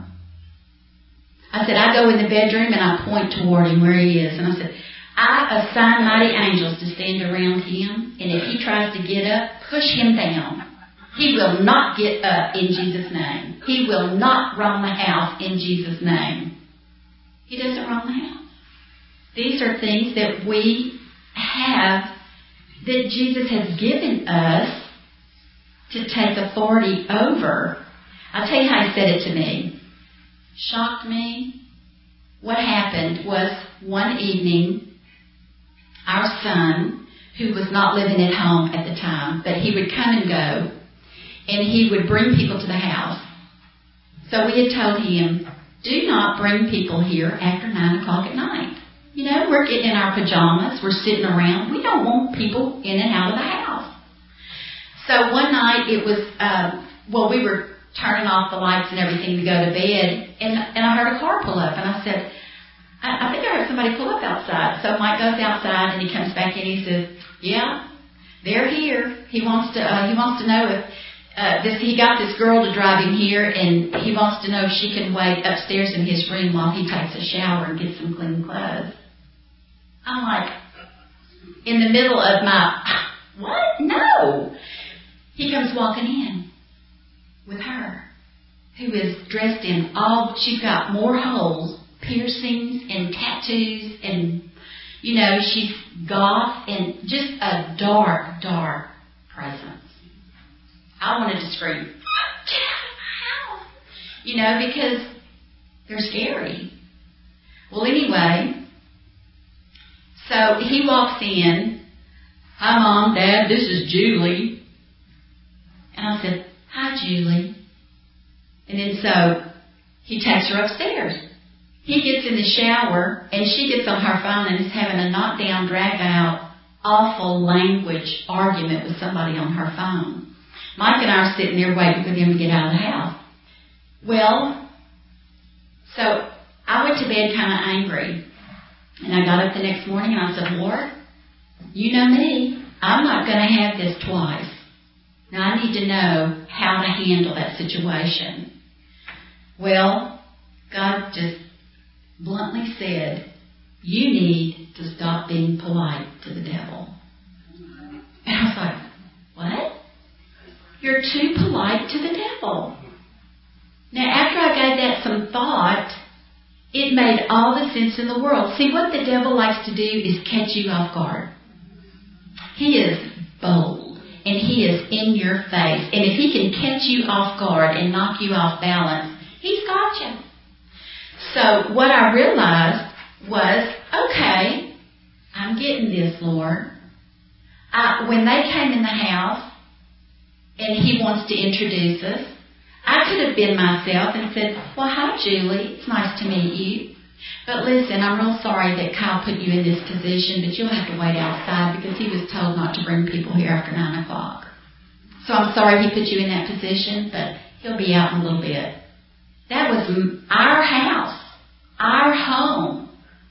I said, I go in the bedroom and I point toward him where he is. And I said, "I assign mighty angels to stand around him. And if he tries to get up, push him down. He will not get up in Jesus' name. He will not roam the house in Jesus' name." He doesn't roam the house. These are things that we have, that Jesus has given us to take authority over. I'll tell you how he said it to me. Shocked me. What happened was one evening, our son, who was not living at home at the time, but he would come and go, and he would bring people to the house. So we had told him, "Do not bring people here after 9 o'clock at night. We're getting in our pajamas. We're sitting around. We don't want people in and out of the house." So one night it was, we were turning off the lights and everything to go to bed, and I heard a car pull up, and I said, I think I heard somebody pull up outside. So Mike goes outside, and he comes back in, and he says, "Yeah, they're here. He wants to know if he got this girl to drive him here, and he wants to know if she can wait upstairs in his room while he takes a shower and gets some clean clothes." I'm like, in the middle of my, what? No. He comes walking in with her, who is dressed in she's got more holes, piercings and tattoos and She's goth and just a dark, dark presence. I wanted to scream, get out of my house, because they're scary. Well, anyway, so he walks in. Hi, Mom, Dad, this is Julie. And I said, hi, Julie. And then so he takes her upstairs. He gets in the shower, and she gets on her phone and is having a knockdown, drag-out, awful language argument with somebody on her phone. Mike and I are sitting there waiting for them to get out of the house. Well, so I went to bed kind of angry. And I got up the next morning and I said, Lord, you know me. I'm not going to have this twice. Now I need to know how to handle that situation. Well, God just bluntly said, you need to stop being polite to the devil. And I was like, what? You're too polite to the devil. Now, after I gave that some thought, it made all the sense in the world. See, what the devil likes to do is catch you off guard. He is bold, and he is in your face. And if he can catch you off guard and knock you off balance, he's got you. So what I realized was, okay, I'm getting this, Lord. When they came in the house, and he wants to introduce us, I could have been myself and said, well, hi, Julie. It's nice to meet you. But listen, I'm real sorry that Kyle put you in this position, but you'll have to wait outside because he was told not to bring people here after 9 o'clock. So I'm sorry he put you in that position, but he'll be out in a little bit. That was our house, our home.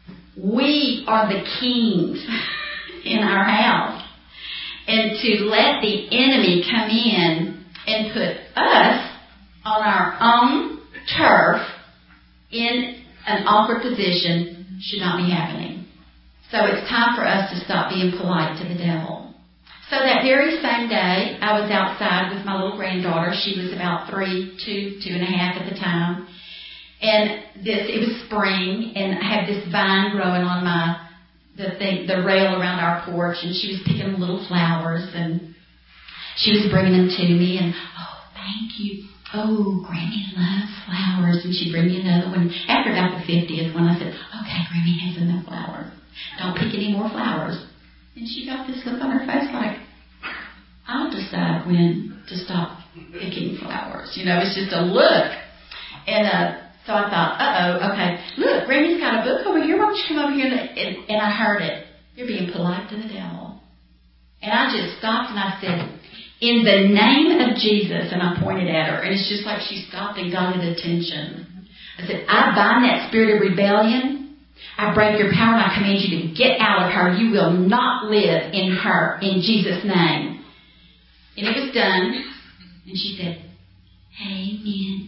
We are the kings in our house. And to let the enemy come in and put us on our own turf in an awkward position should not be happening. So it's time for us to stop being polite to the devil. So that very same day, I was outside with my little granddaughter. She was about 2.5 at the time. And it was spring, and I had this vine growing on the rail around our porch, and she was picking little flowers, and she was bringing them to me, and, oh, thank you. Oh, Granny loves flowers. And she'd bring me another one. After about the 50th one, I said, okay, Granny has enough flowers. Don't pick any more flowers. And she got this look on her face like, I'll decide when to stop picking flowers. It's just a look. And so I thought, okay, look, Granny's got a book over here. Why don't you come over here? And I heard it. You're being polite to the devil. And I just stopped and I said, in the name of Jesus, and I pointed at her, and it's just like she stopped and got attention. I said, I bind that spirit of rebellion. I break your power, and I command you to get out of her. You will not live in her, in Jesus' name. And it was done, and she said, amen.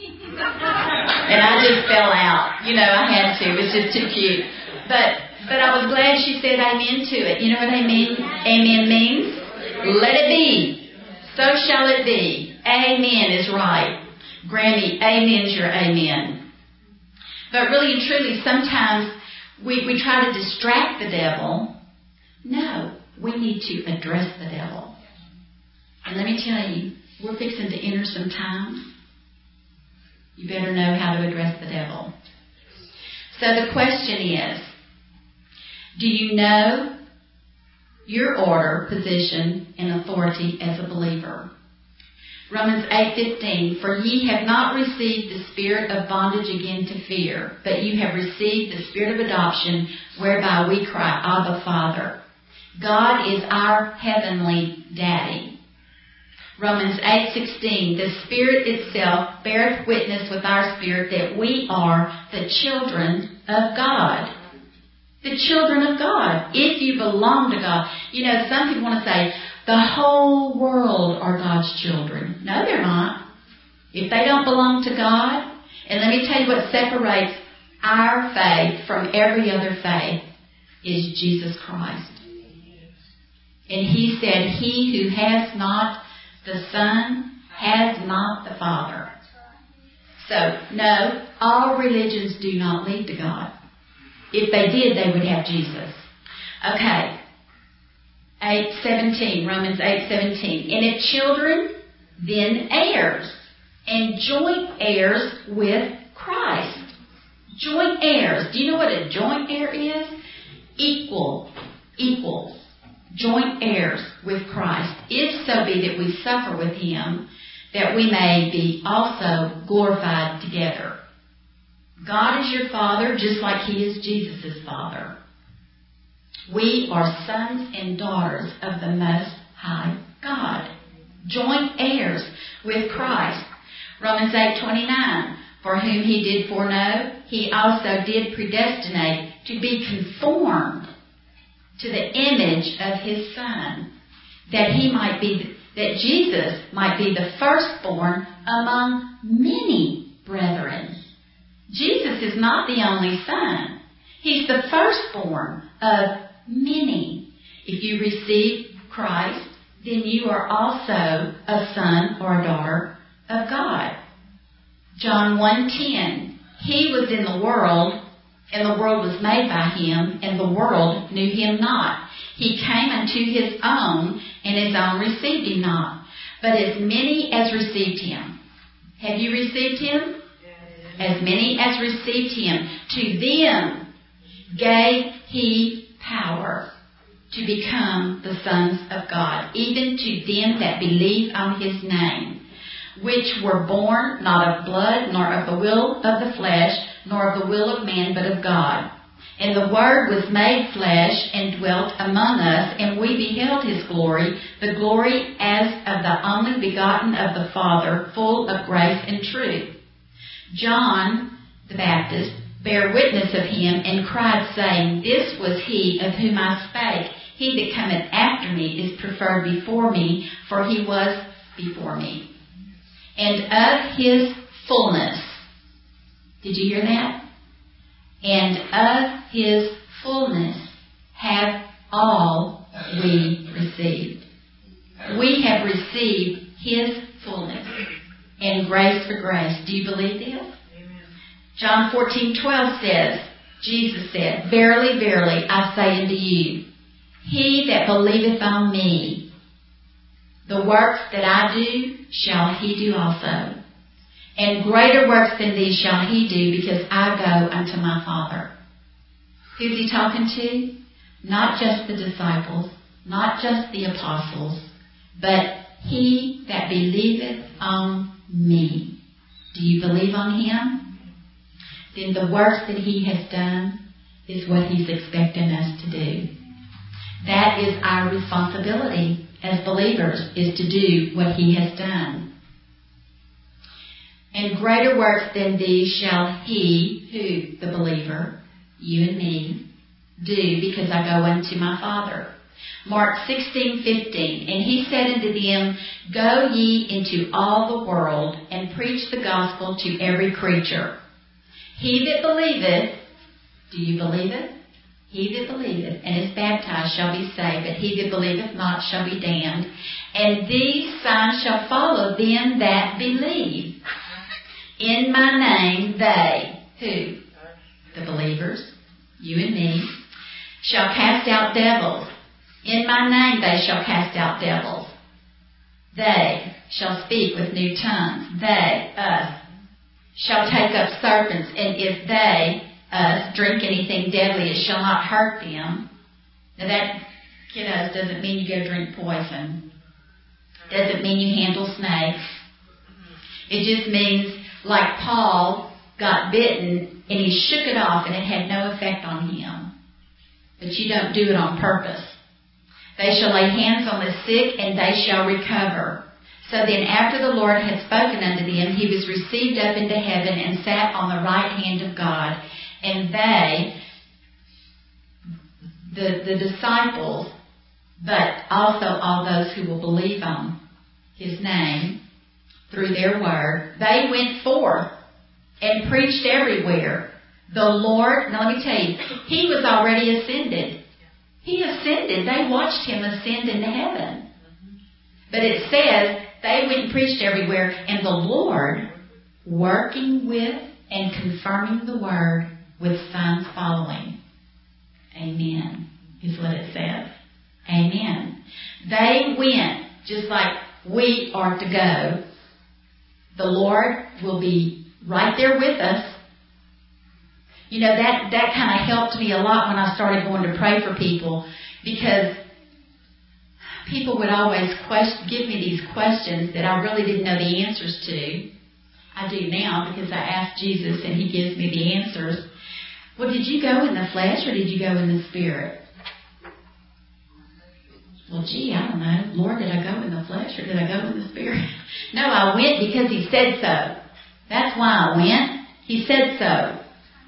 And I just fell out. I had to. It was just too cute. But I was glad she said amen to it. You know what amen means? Let it be. So shall it be. Amen is right. Granny, amen's your amen. But really and truly, sometimes we try to distract the devil. No, we need to address the devil. And let me tell you, we're fixing to enter some times. You better know how to address the devil. So the question is, do you know your order, position, and authority as a believer? Romans 8:15, for ye have not received the spirit of bondage again to fear, but you have received the spirit of adoption, whereby we cry, Abba, Father. God is our heavenly daddy. Romans 8:16, the Spirit itself beareth witness with our spirit that we are the children of God. The children of God, if you belong to God. Some people want to say, the whole world are God's children. No, they're not. If they don't belong to God, and let me tell you what separates our faith from every other faith is Jesus Christ. And he said, he who has not the Son has not the Father. So, no, all religions do not lead to God. If they did, they would have Jesus. Okay. 8:17, Romans 8:17. And if children, then heirs, and joint heirs with Christ. Joint heirs. Do you know what a joint heir is? Equals. Joint heirs with Christ, if so be that we suffer with him, that we may be also glorified together. God is your Father, just like he is Jesus' Father. We are sons and daughters of the Most High God. Joint heirs with Christ. Romans 8:29. For whom he did foreknow, he also did predestinate to be conformed to the image of his Son, that Jesus might be the firstborn among many brethren. Jesus is not the only Son. He's the firstborn of many. If you receive Christ, then you are also a son or a daughter of God. John 1:10. He was in the world, and the world was made by him, and the world knew him not. He came unto his own, and his own received him not. But as many as received him. Have you received him? As many as received him, to them gave he power to become the sons of God, even to them that believe on his name, which were born not of blood, nor of the will of the flesh, nor of the will of man, but of God. And the Word was made flesh and dwelt among us, and we beheld his glory, the glory as of the only begotten of the Father, full of grace and truth. John the Baptist bare witness of him, and cried, saying, This was he of whom I spake. He that cometh after me is preferred before me, for he was before me. And of his fullness. Did you hear that? And of his fullness have all we received. We have received his fullness and grace for grace. Do you believe this? Amen. John 14:12 says, Jesus said, Verily, verily, I say unto you, he that believeth on me, the works that I do, shall he do also. And greater works than these shall he do, because I go unto my Father. Who's he talking to? Not just the disciples, not just the apostles, but he that believeth on me. Do you believe on him? Then the works that he has done is what he's expecting us to do. That is our responsibility as believers, is to do what he has done. And greater works than these shall he, who? The believer, you and me, do, because I go unto my Father. Mark 16:15. And he said unto them, Go ye into all the world, and preach the gospel to every creature. He that believeth, do you believe it? He that believeth and is baptized shall be saved, but he that believeth not shall be damned. And these signs shall follow them that believe. In my name they, who? The believers, you and me, shall cast out devils. In my name they shall cast out devils. They shall speak with new tongues. They, us, shall take up serpents, and if they, us, drink anything deadly, it shall not hurt them. Now that, kiddos, doesn't mean you go drink poison. Doesn't mean you handle snakes. It just means, like Paul got bitten and he shook it off and it had no effect on him. But you don't do it on purpose. They shall lay hands on the sick and they shall recover. So then after the Lord had spoken unto them, he was received up into heaven and sat on the right hand of God. And they, the disciples, but also all those who will believe on his name through their word, they went forth and preached everywhere. The Lord, now let me tell you, he was already ascended. He ascended. They watched him ascend into heaven. But it says they went and preached everywhere, and the Lord working with and confirming the word with signs following. Amen. is what it says. Amen. They went just like we are to go. The Lord will be right there with us. You know, that kind of helped me a lot when I started going to pray for people, because people would always give me these questions that I really didn't know the answers to. I do now because I ask Jesus and He gives me the answers. Well, did you go in the flesh or did you go in the spirit? Well, gee, I don't know. Lord, did I go in the flesh or did I go in the spirit? No, I went because He said so. That's why I went. He said so.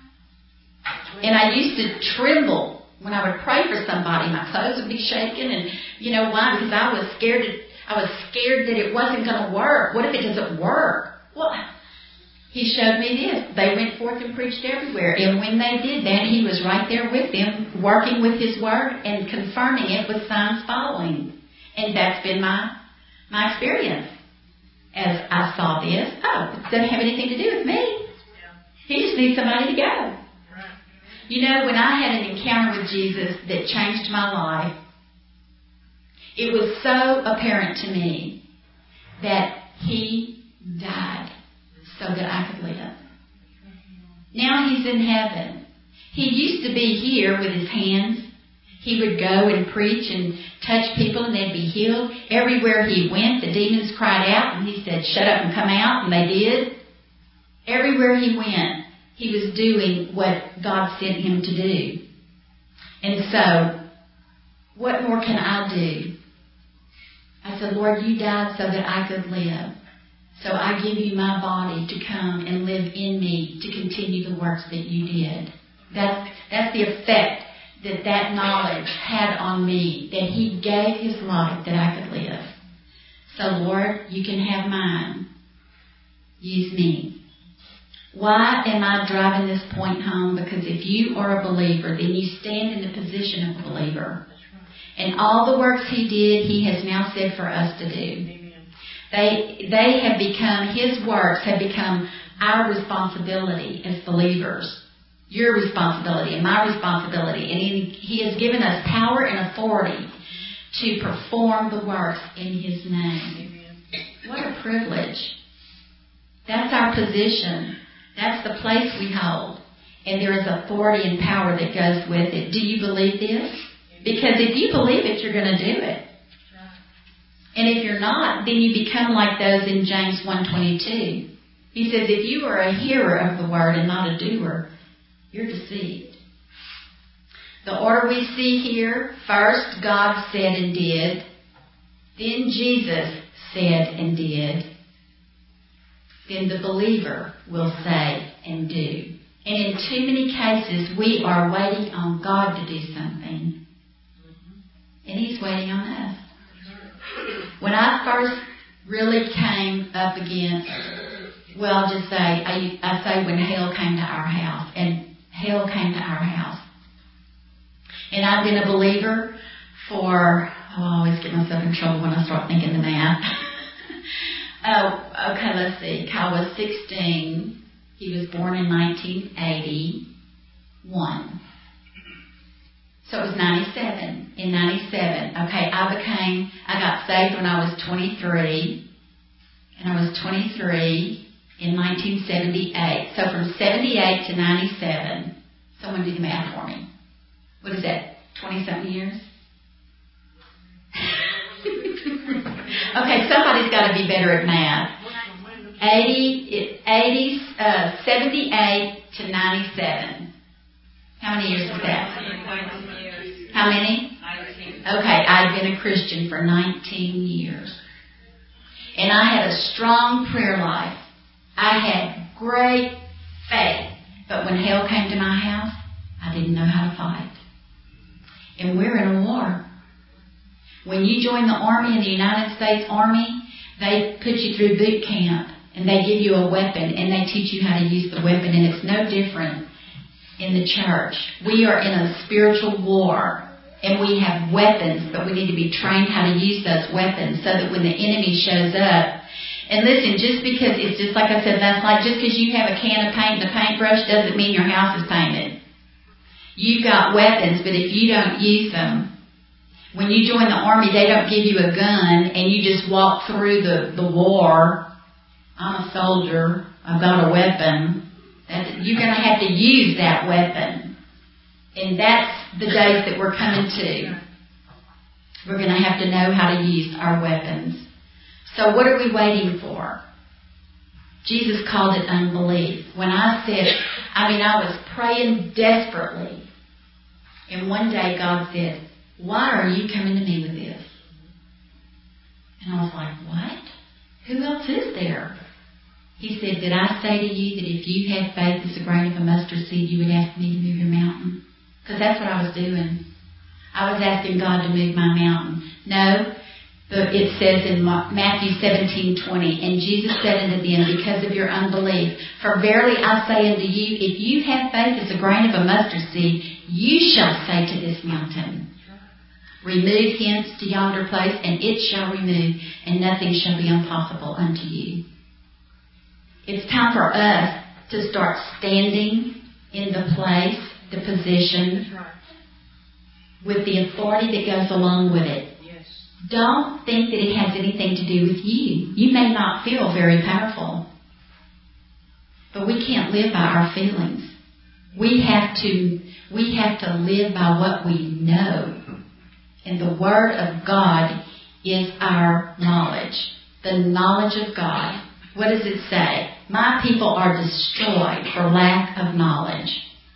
And I used to tremble when I would pray for somebody. My clothes would be shaking, and you know why? Because I was scared that it wasn't going to work. What if it doesn't work? Well, He showed me this. They went forth and preached everywhere. And when they did that, He was right there with them, working with His word and confirming it with signs following. And that's been my experience. As I saw this, it doesn't have anything to do with me. He just needs somebody to go. You know, when I had an encounter with Jesus that changed my life, it was so apparent to me that He died so that I could live. Now He's in heaven. He used to be here with His hands. He would go and preach and touch people and they'd be healed. Everywhere He went, the demons cried out and He said, "Shut up and come out," and they did. Everywhere He went, He was doing what God sent Him to do. And so, what more can I do? I said, "Lord, You died so that I could live. So I give You my body to come and live in me to continue the works that You did." That's the effect that knowledge had on me, that He gave His life that I could live. So, Lord, You can have mine. Use me. Why am I driving this point home? Because if you are a believer, then you stand in the position of a believer. And all the works He did, He has now said for us to do. They have become, His works have become our responsibility as believers. Your responsibility and my responsibility. And He has given us power and authority to perform the works in His name. What a privilege. That's our position. That's the place we hold. And there is authority and power that goes with it. Do you believe this? Because if you believe it, you're going to do it. And if you're not, then you become like those in James 1:22. He says, if you are a hearer of the word and not a doer, you're deceived. The order we see here, first God said and did. Then Jesus said and did. Then the believer will say and do. And in too many cases, we are waiting on God to do something. And He's waiting on us. When I first really came up against, well, I'll just say, I say when hell came to our house. And hell came to our house. And I've been a believer for, I always get myself in trouble when I start thinking the math. Okay, let's see. Kyle was 16. He was born in 1981. So it was 97. In 97. Okay, I got saved when I was 23. And I was 23 in 1978. So from 78 to 97. Someone do the math for me. What is that? 20-something years? Okay, somebody's got to be better at math. 78 to 97. How many years is that? How many? 19. Okay, I've been a Christian for 19 years. And I had a strong prayer life. I had great faith. But when hell came to my house, I didn't know how to fight. And we're in a war. When you join the Army in the United States Army, they put you through boot camp and they give you a weapon and they teach you how to use the weapon, and it's no different in the church. We are in a spiritual war and we have weapons, but we need to be trained how to use those weapons so that when the enemy shows up, and listen, just because it's just like I said last night, just because you have a can of paint and a paintbrush doesn't mean your house is painted. You've got weapons, but if you don't use them, when you join the army, they don't give you a gun and you just walk through the war. I'm a soldier. I've got a weapon. You're going to have to use that weapon. And that's the days that we're coming to. We're going to have to know how to use our weapons. So what are we waiting for? Jesus called it unbelief. When I said, I was praying desperately. And one day God said, why are you coming to me with this? And I was like, what? Who else is there? He said, did I say to you that if you had faith as a grain of a mustard seed, you would ask me to move your mountain? Because that's what I was doing. I was asking God to move my mountain. No, but it says in Matthew 17:20, and Jesus said unto them, because of your unbelief, for verily I say unto you, if you have faith as a grain of a mustard seed, you shall say to this mountain, remove hence to yonder place, and it shall remove, and nothing shall be impossible unto you. It's time for us to start standing in the place, the position, with the authority that goes along with it. Don't think that it has anything to do with you. You may not feel very powerful, but we can't live by our feelings. We have to live by what we know. And the Word of God is our knowledge. The knowledge of God. What does it say? My people are destroyed for lack of knowledge.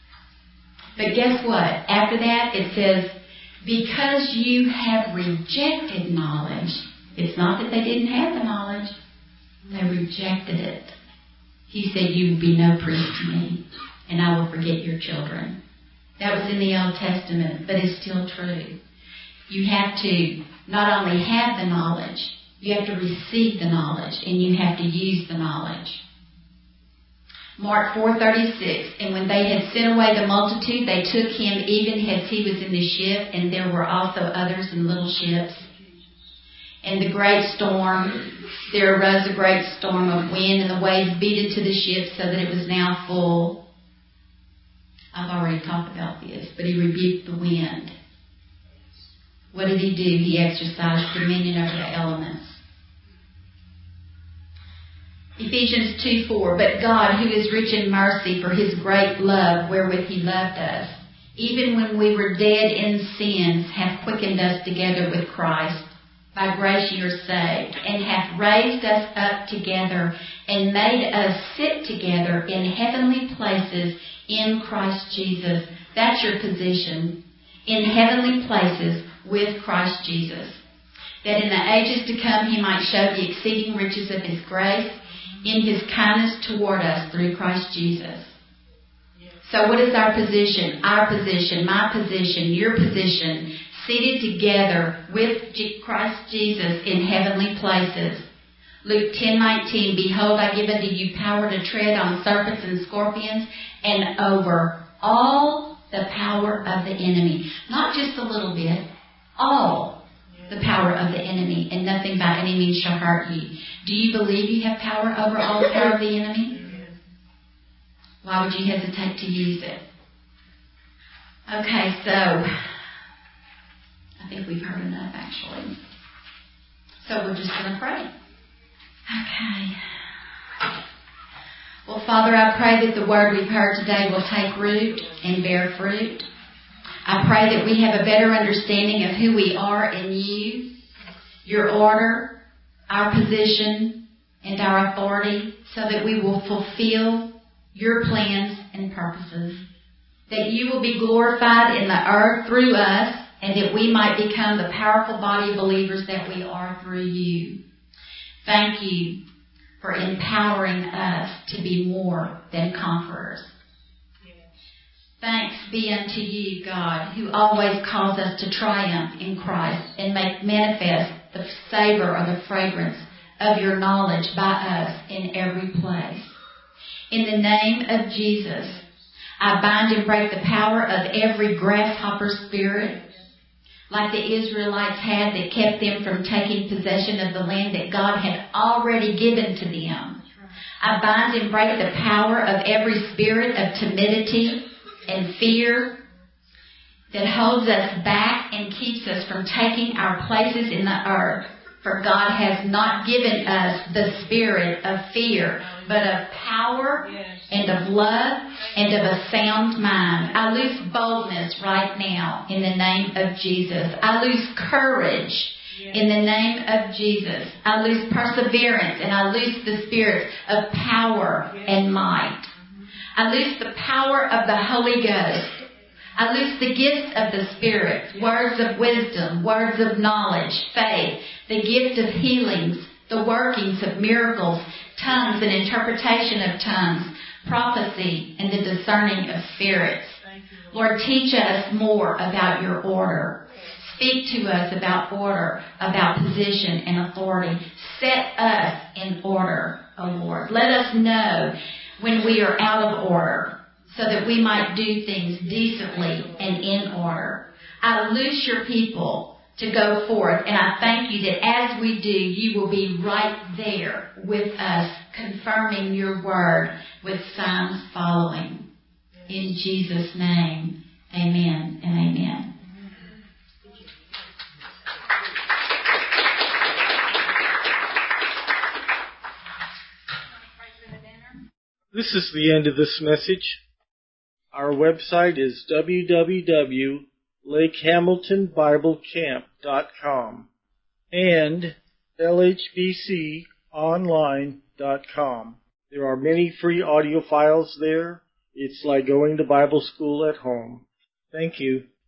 But guess what? After that it says, because you have rejected knowledge. It's not that they didn't have the knowledge. They rejected it. He said, you will be no priest to me, and I will forget your children. That was in the Old Testament, but it's still true. You have to not only have the knowledge, you have to receive the knowledge, and you have to use the knowledge. Mark 4:36, and when they had sent away the multitude, they took him even as he was in the ship, and there were also others in little ships. And the great storm, there arose a great storm of wind, and the waves beat into the ship so that it was now full. I've already talked about this, but he rebuked the wind. What did he do? He exercised dominion over the elements. Ephesians 2:4, but God, who is rich in mercy for his great love wherewith he loved us, even when we were dead in sins, hath quickened us together with Christ. By grace ye are saved, and hath raised us up together, and made us sit together in heavenly places in Christ Jesus. That's your position. In heavenly places with Christ Jesus. That in the ages to come he might show the exceeding riches of his grace in his kindness toward us through Christ Jesus. So what is our position? Our position, my position, your position, seated together with Christ Jesus in heavenly places. Luke 10:19, behold, I give unto you power to tread on serpents and scorpions, and over all the power of the enemy. Not just a little bit, all the power of the enemy, and nothing by any means shall hurt you. Do you believe you have power over all the power of the enemy? Why would you hesitate to use it? Okay, so I think we've heard enough, actually. So we're just going to pray. Okay. Well, Father, I pray that the word we've heard today will take root and bear fruit. I pray that we have a better understanding of who we are in you, your order, our position, and our authority, so that we will fulfill your plans and purposes. That you will be glorified in the earth through us, and that we might become the powerful body of believers that we are through you. Thank you for empowering us to be more than conquerors. Thanks be unto you, God, who always calls us to triumph in Christ and make manifest the savor or the fragrance of your knowledge by us in every place. In the name of Jesus, I bind and break the power of every grasshopper spirit, like the Israelites had, that kept them from taking possession of the land that God had already given to them. I bind and break the power of every spirit of timidity and fear that holds us back and keeps us from taking our places in the earth. For God has not given us the spirit of fear, but of power and of love and of a sound mind. I lose boldness right now in the name of Jesus. I lose courage in the name of Jesus. I lose perseverance, and I lose the spirit of power and might. I lose the power of the Holy Ghost. I lose the gifts of the Spirit, words of wisdom, words of knowledge, faith, the gift of healings, the workings of miracles, tongues and interpretation of tongues, prophecy and the discerning of spirits. Lord, teach us more about your order. Speak to us about order, about position and authority. Set us in order, O Lord. Let us know when we are out of order, so that we might do things decently and in order. I loose your people to go forth, and I thank you that as we do, you will be right there with us, confirming your word with signs following. In Jesus' name, amen and amen. This is the end of this message. Our website is www.lakehamiltonbiblecamp.com and lhbconline.com. There are many free audio files there. It's like going to Bible school at home. Thank you.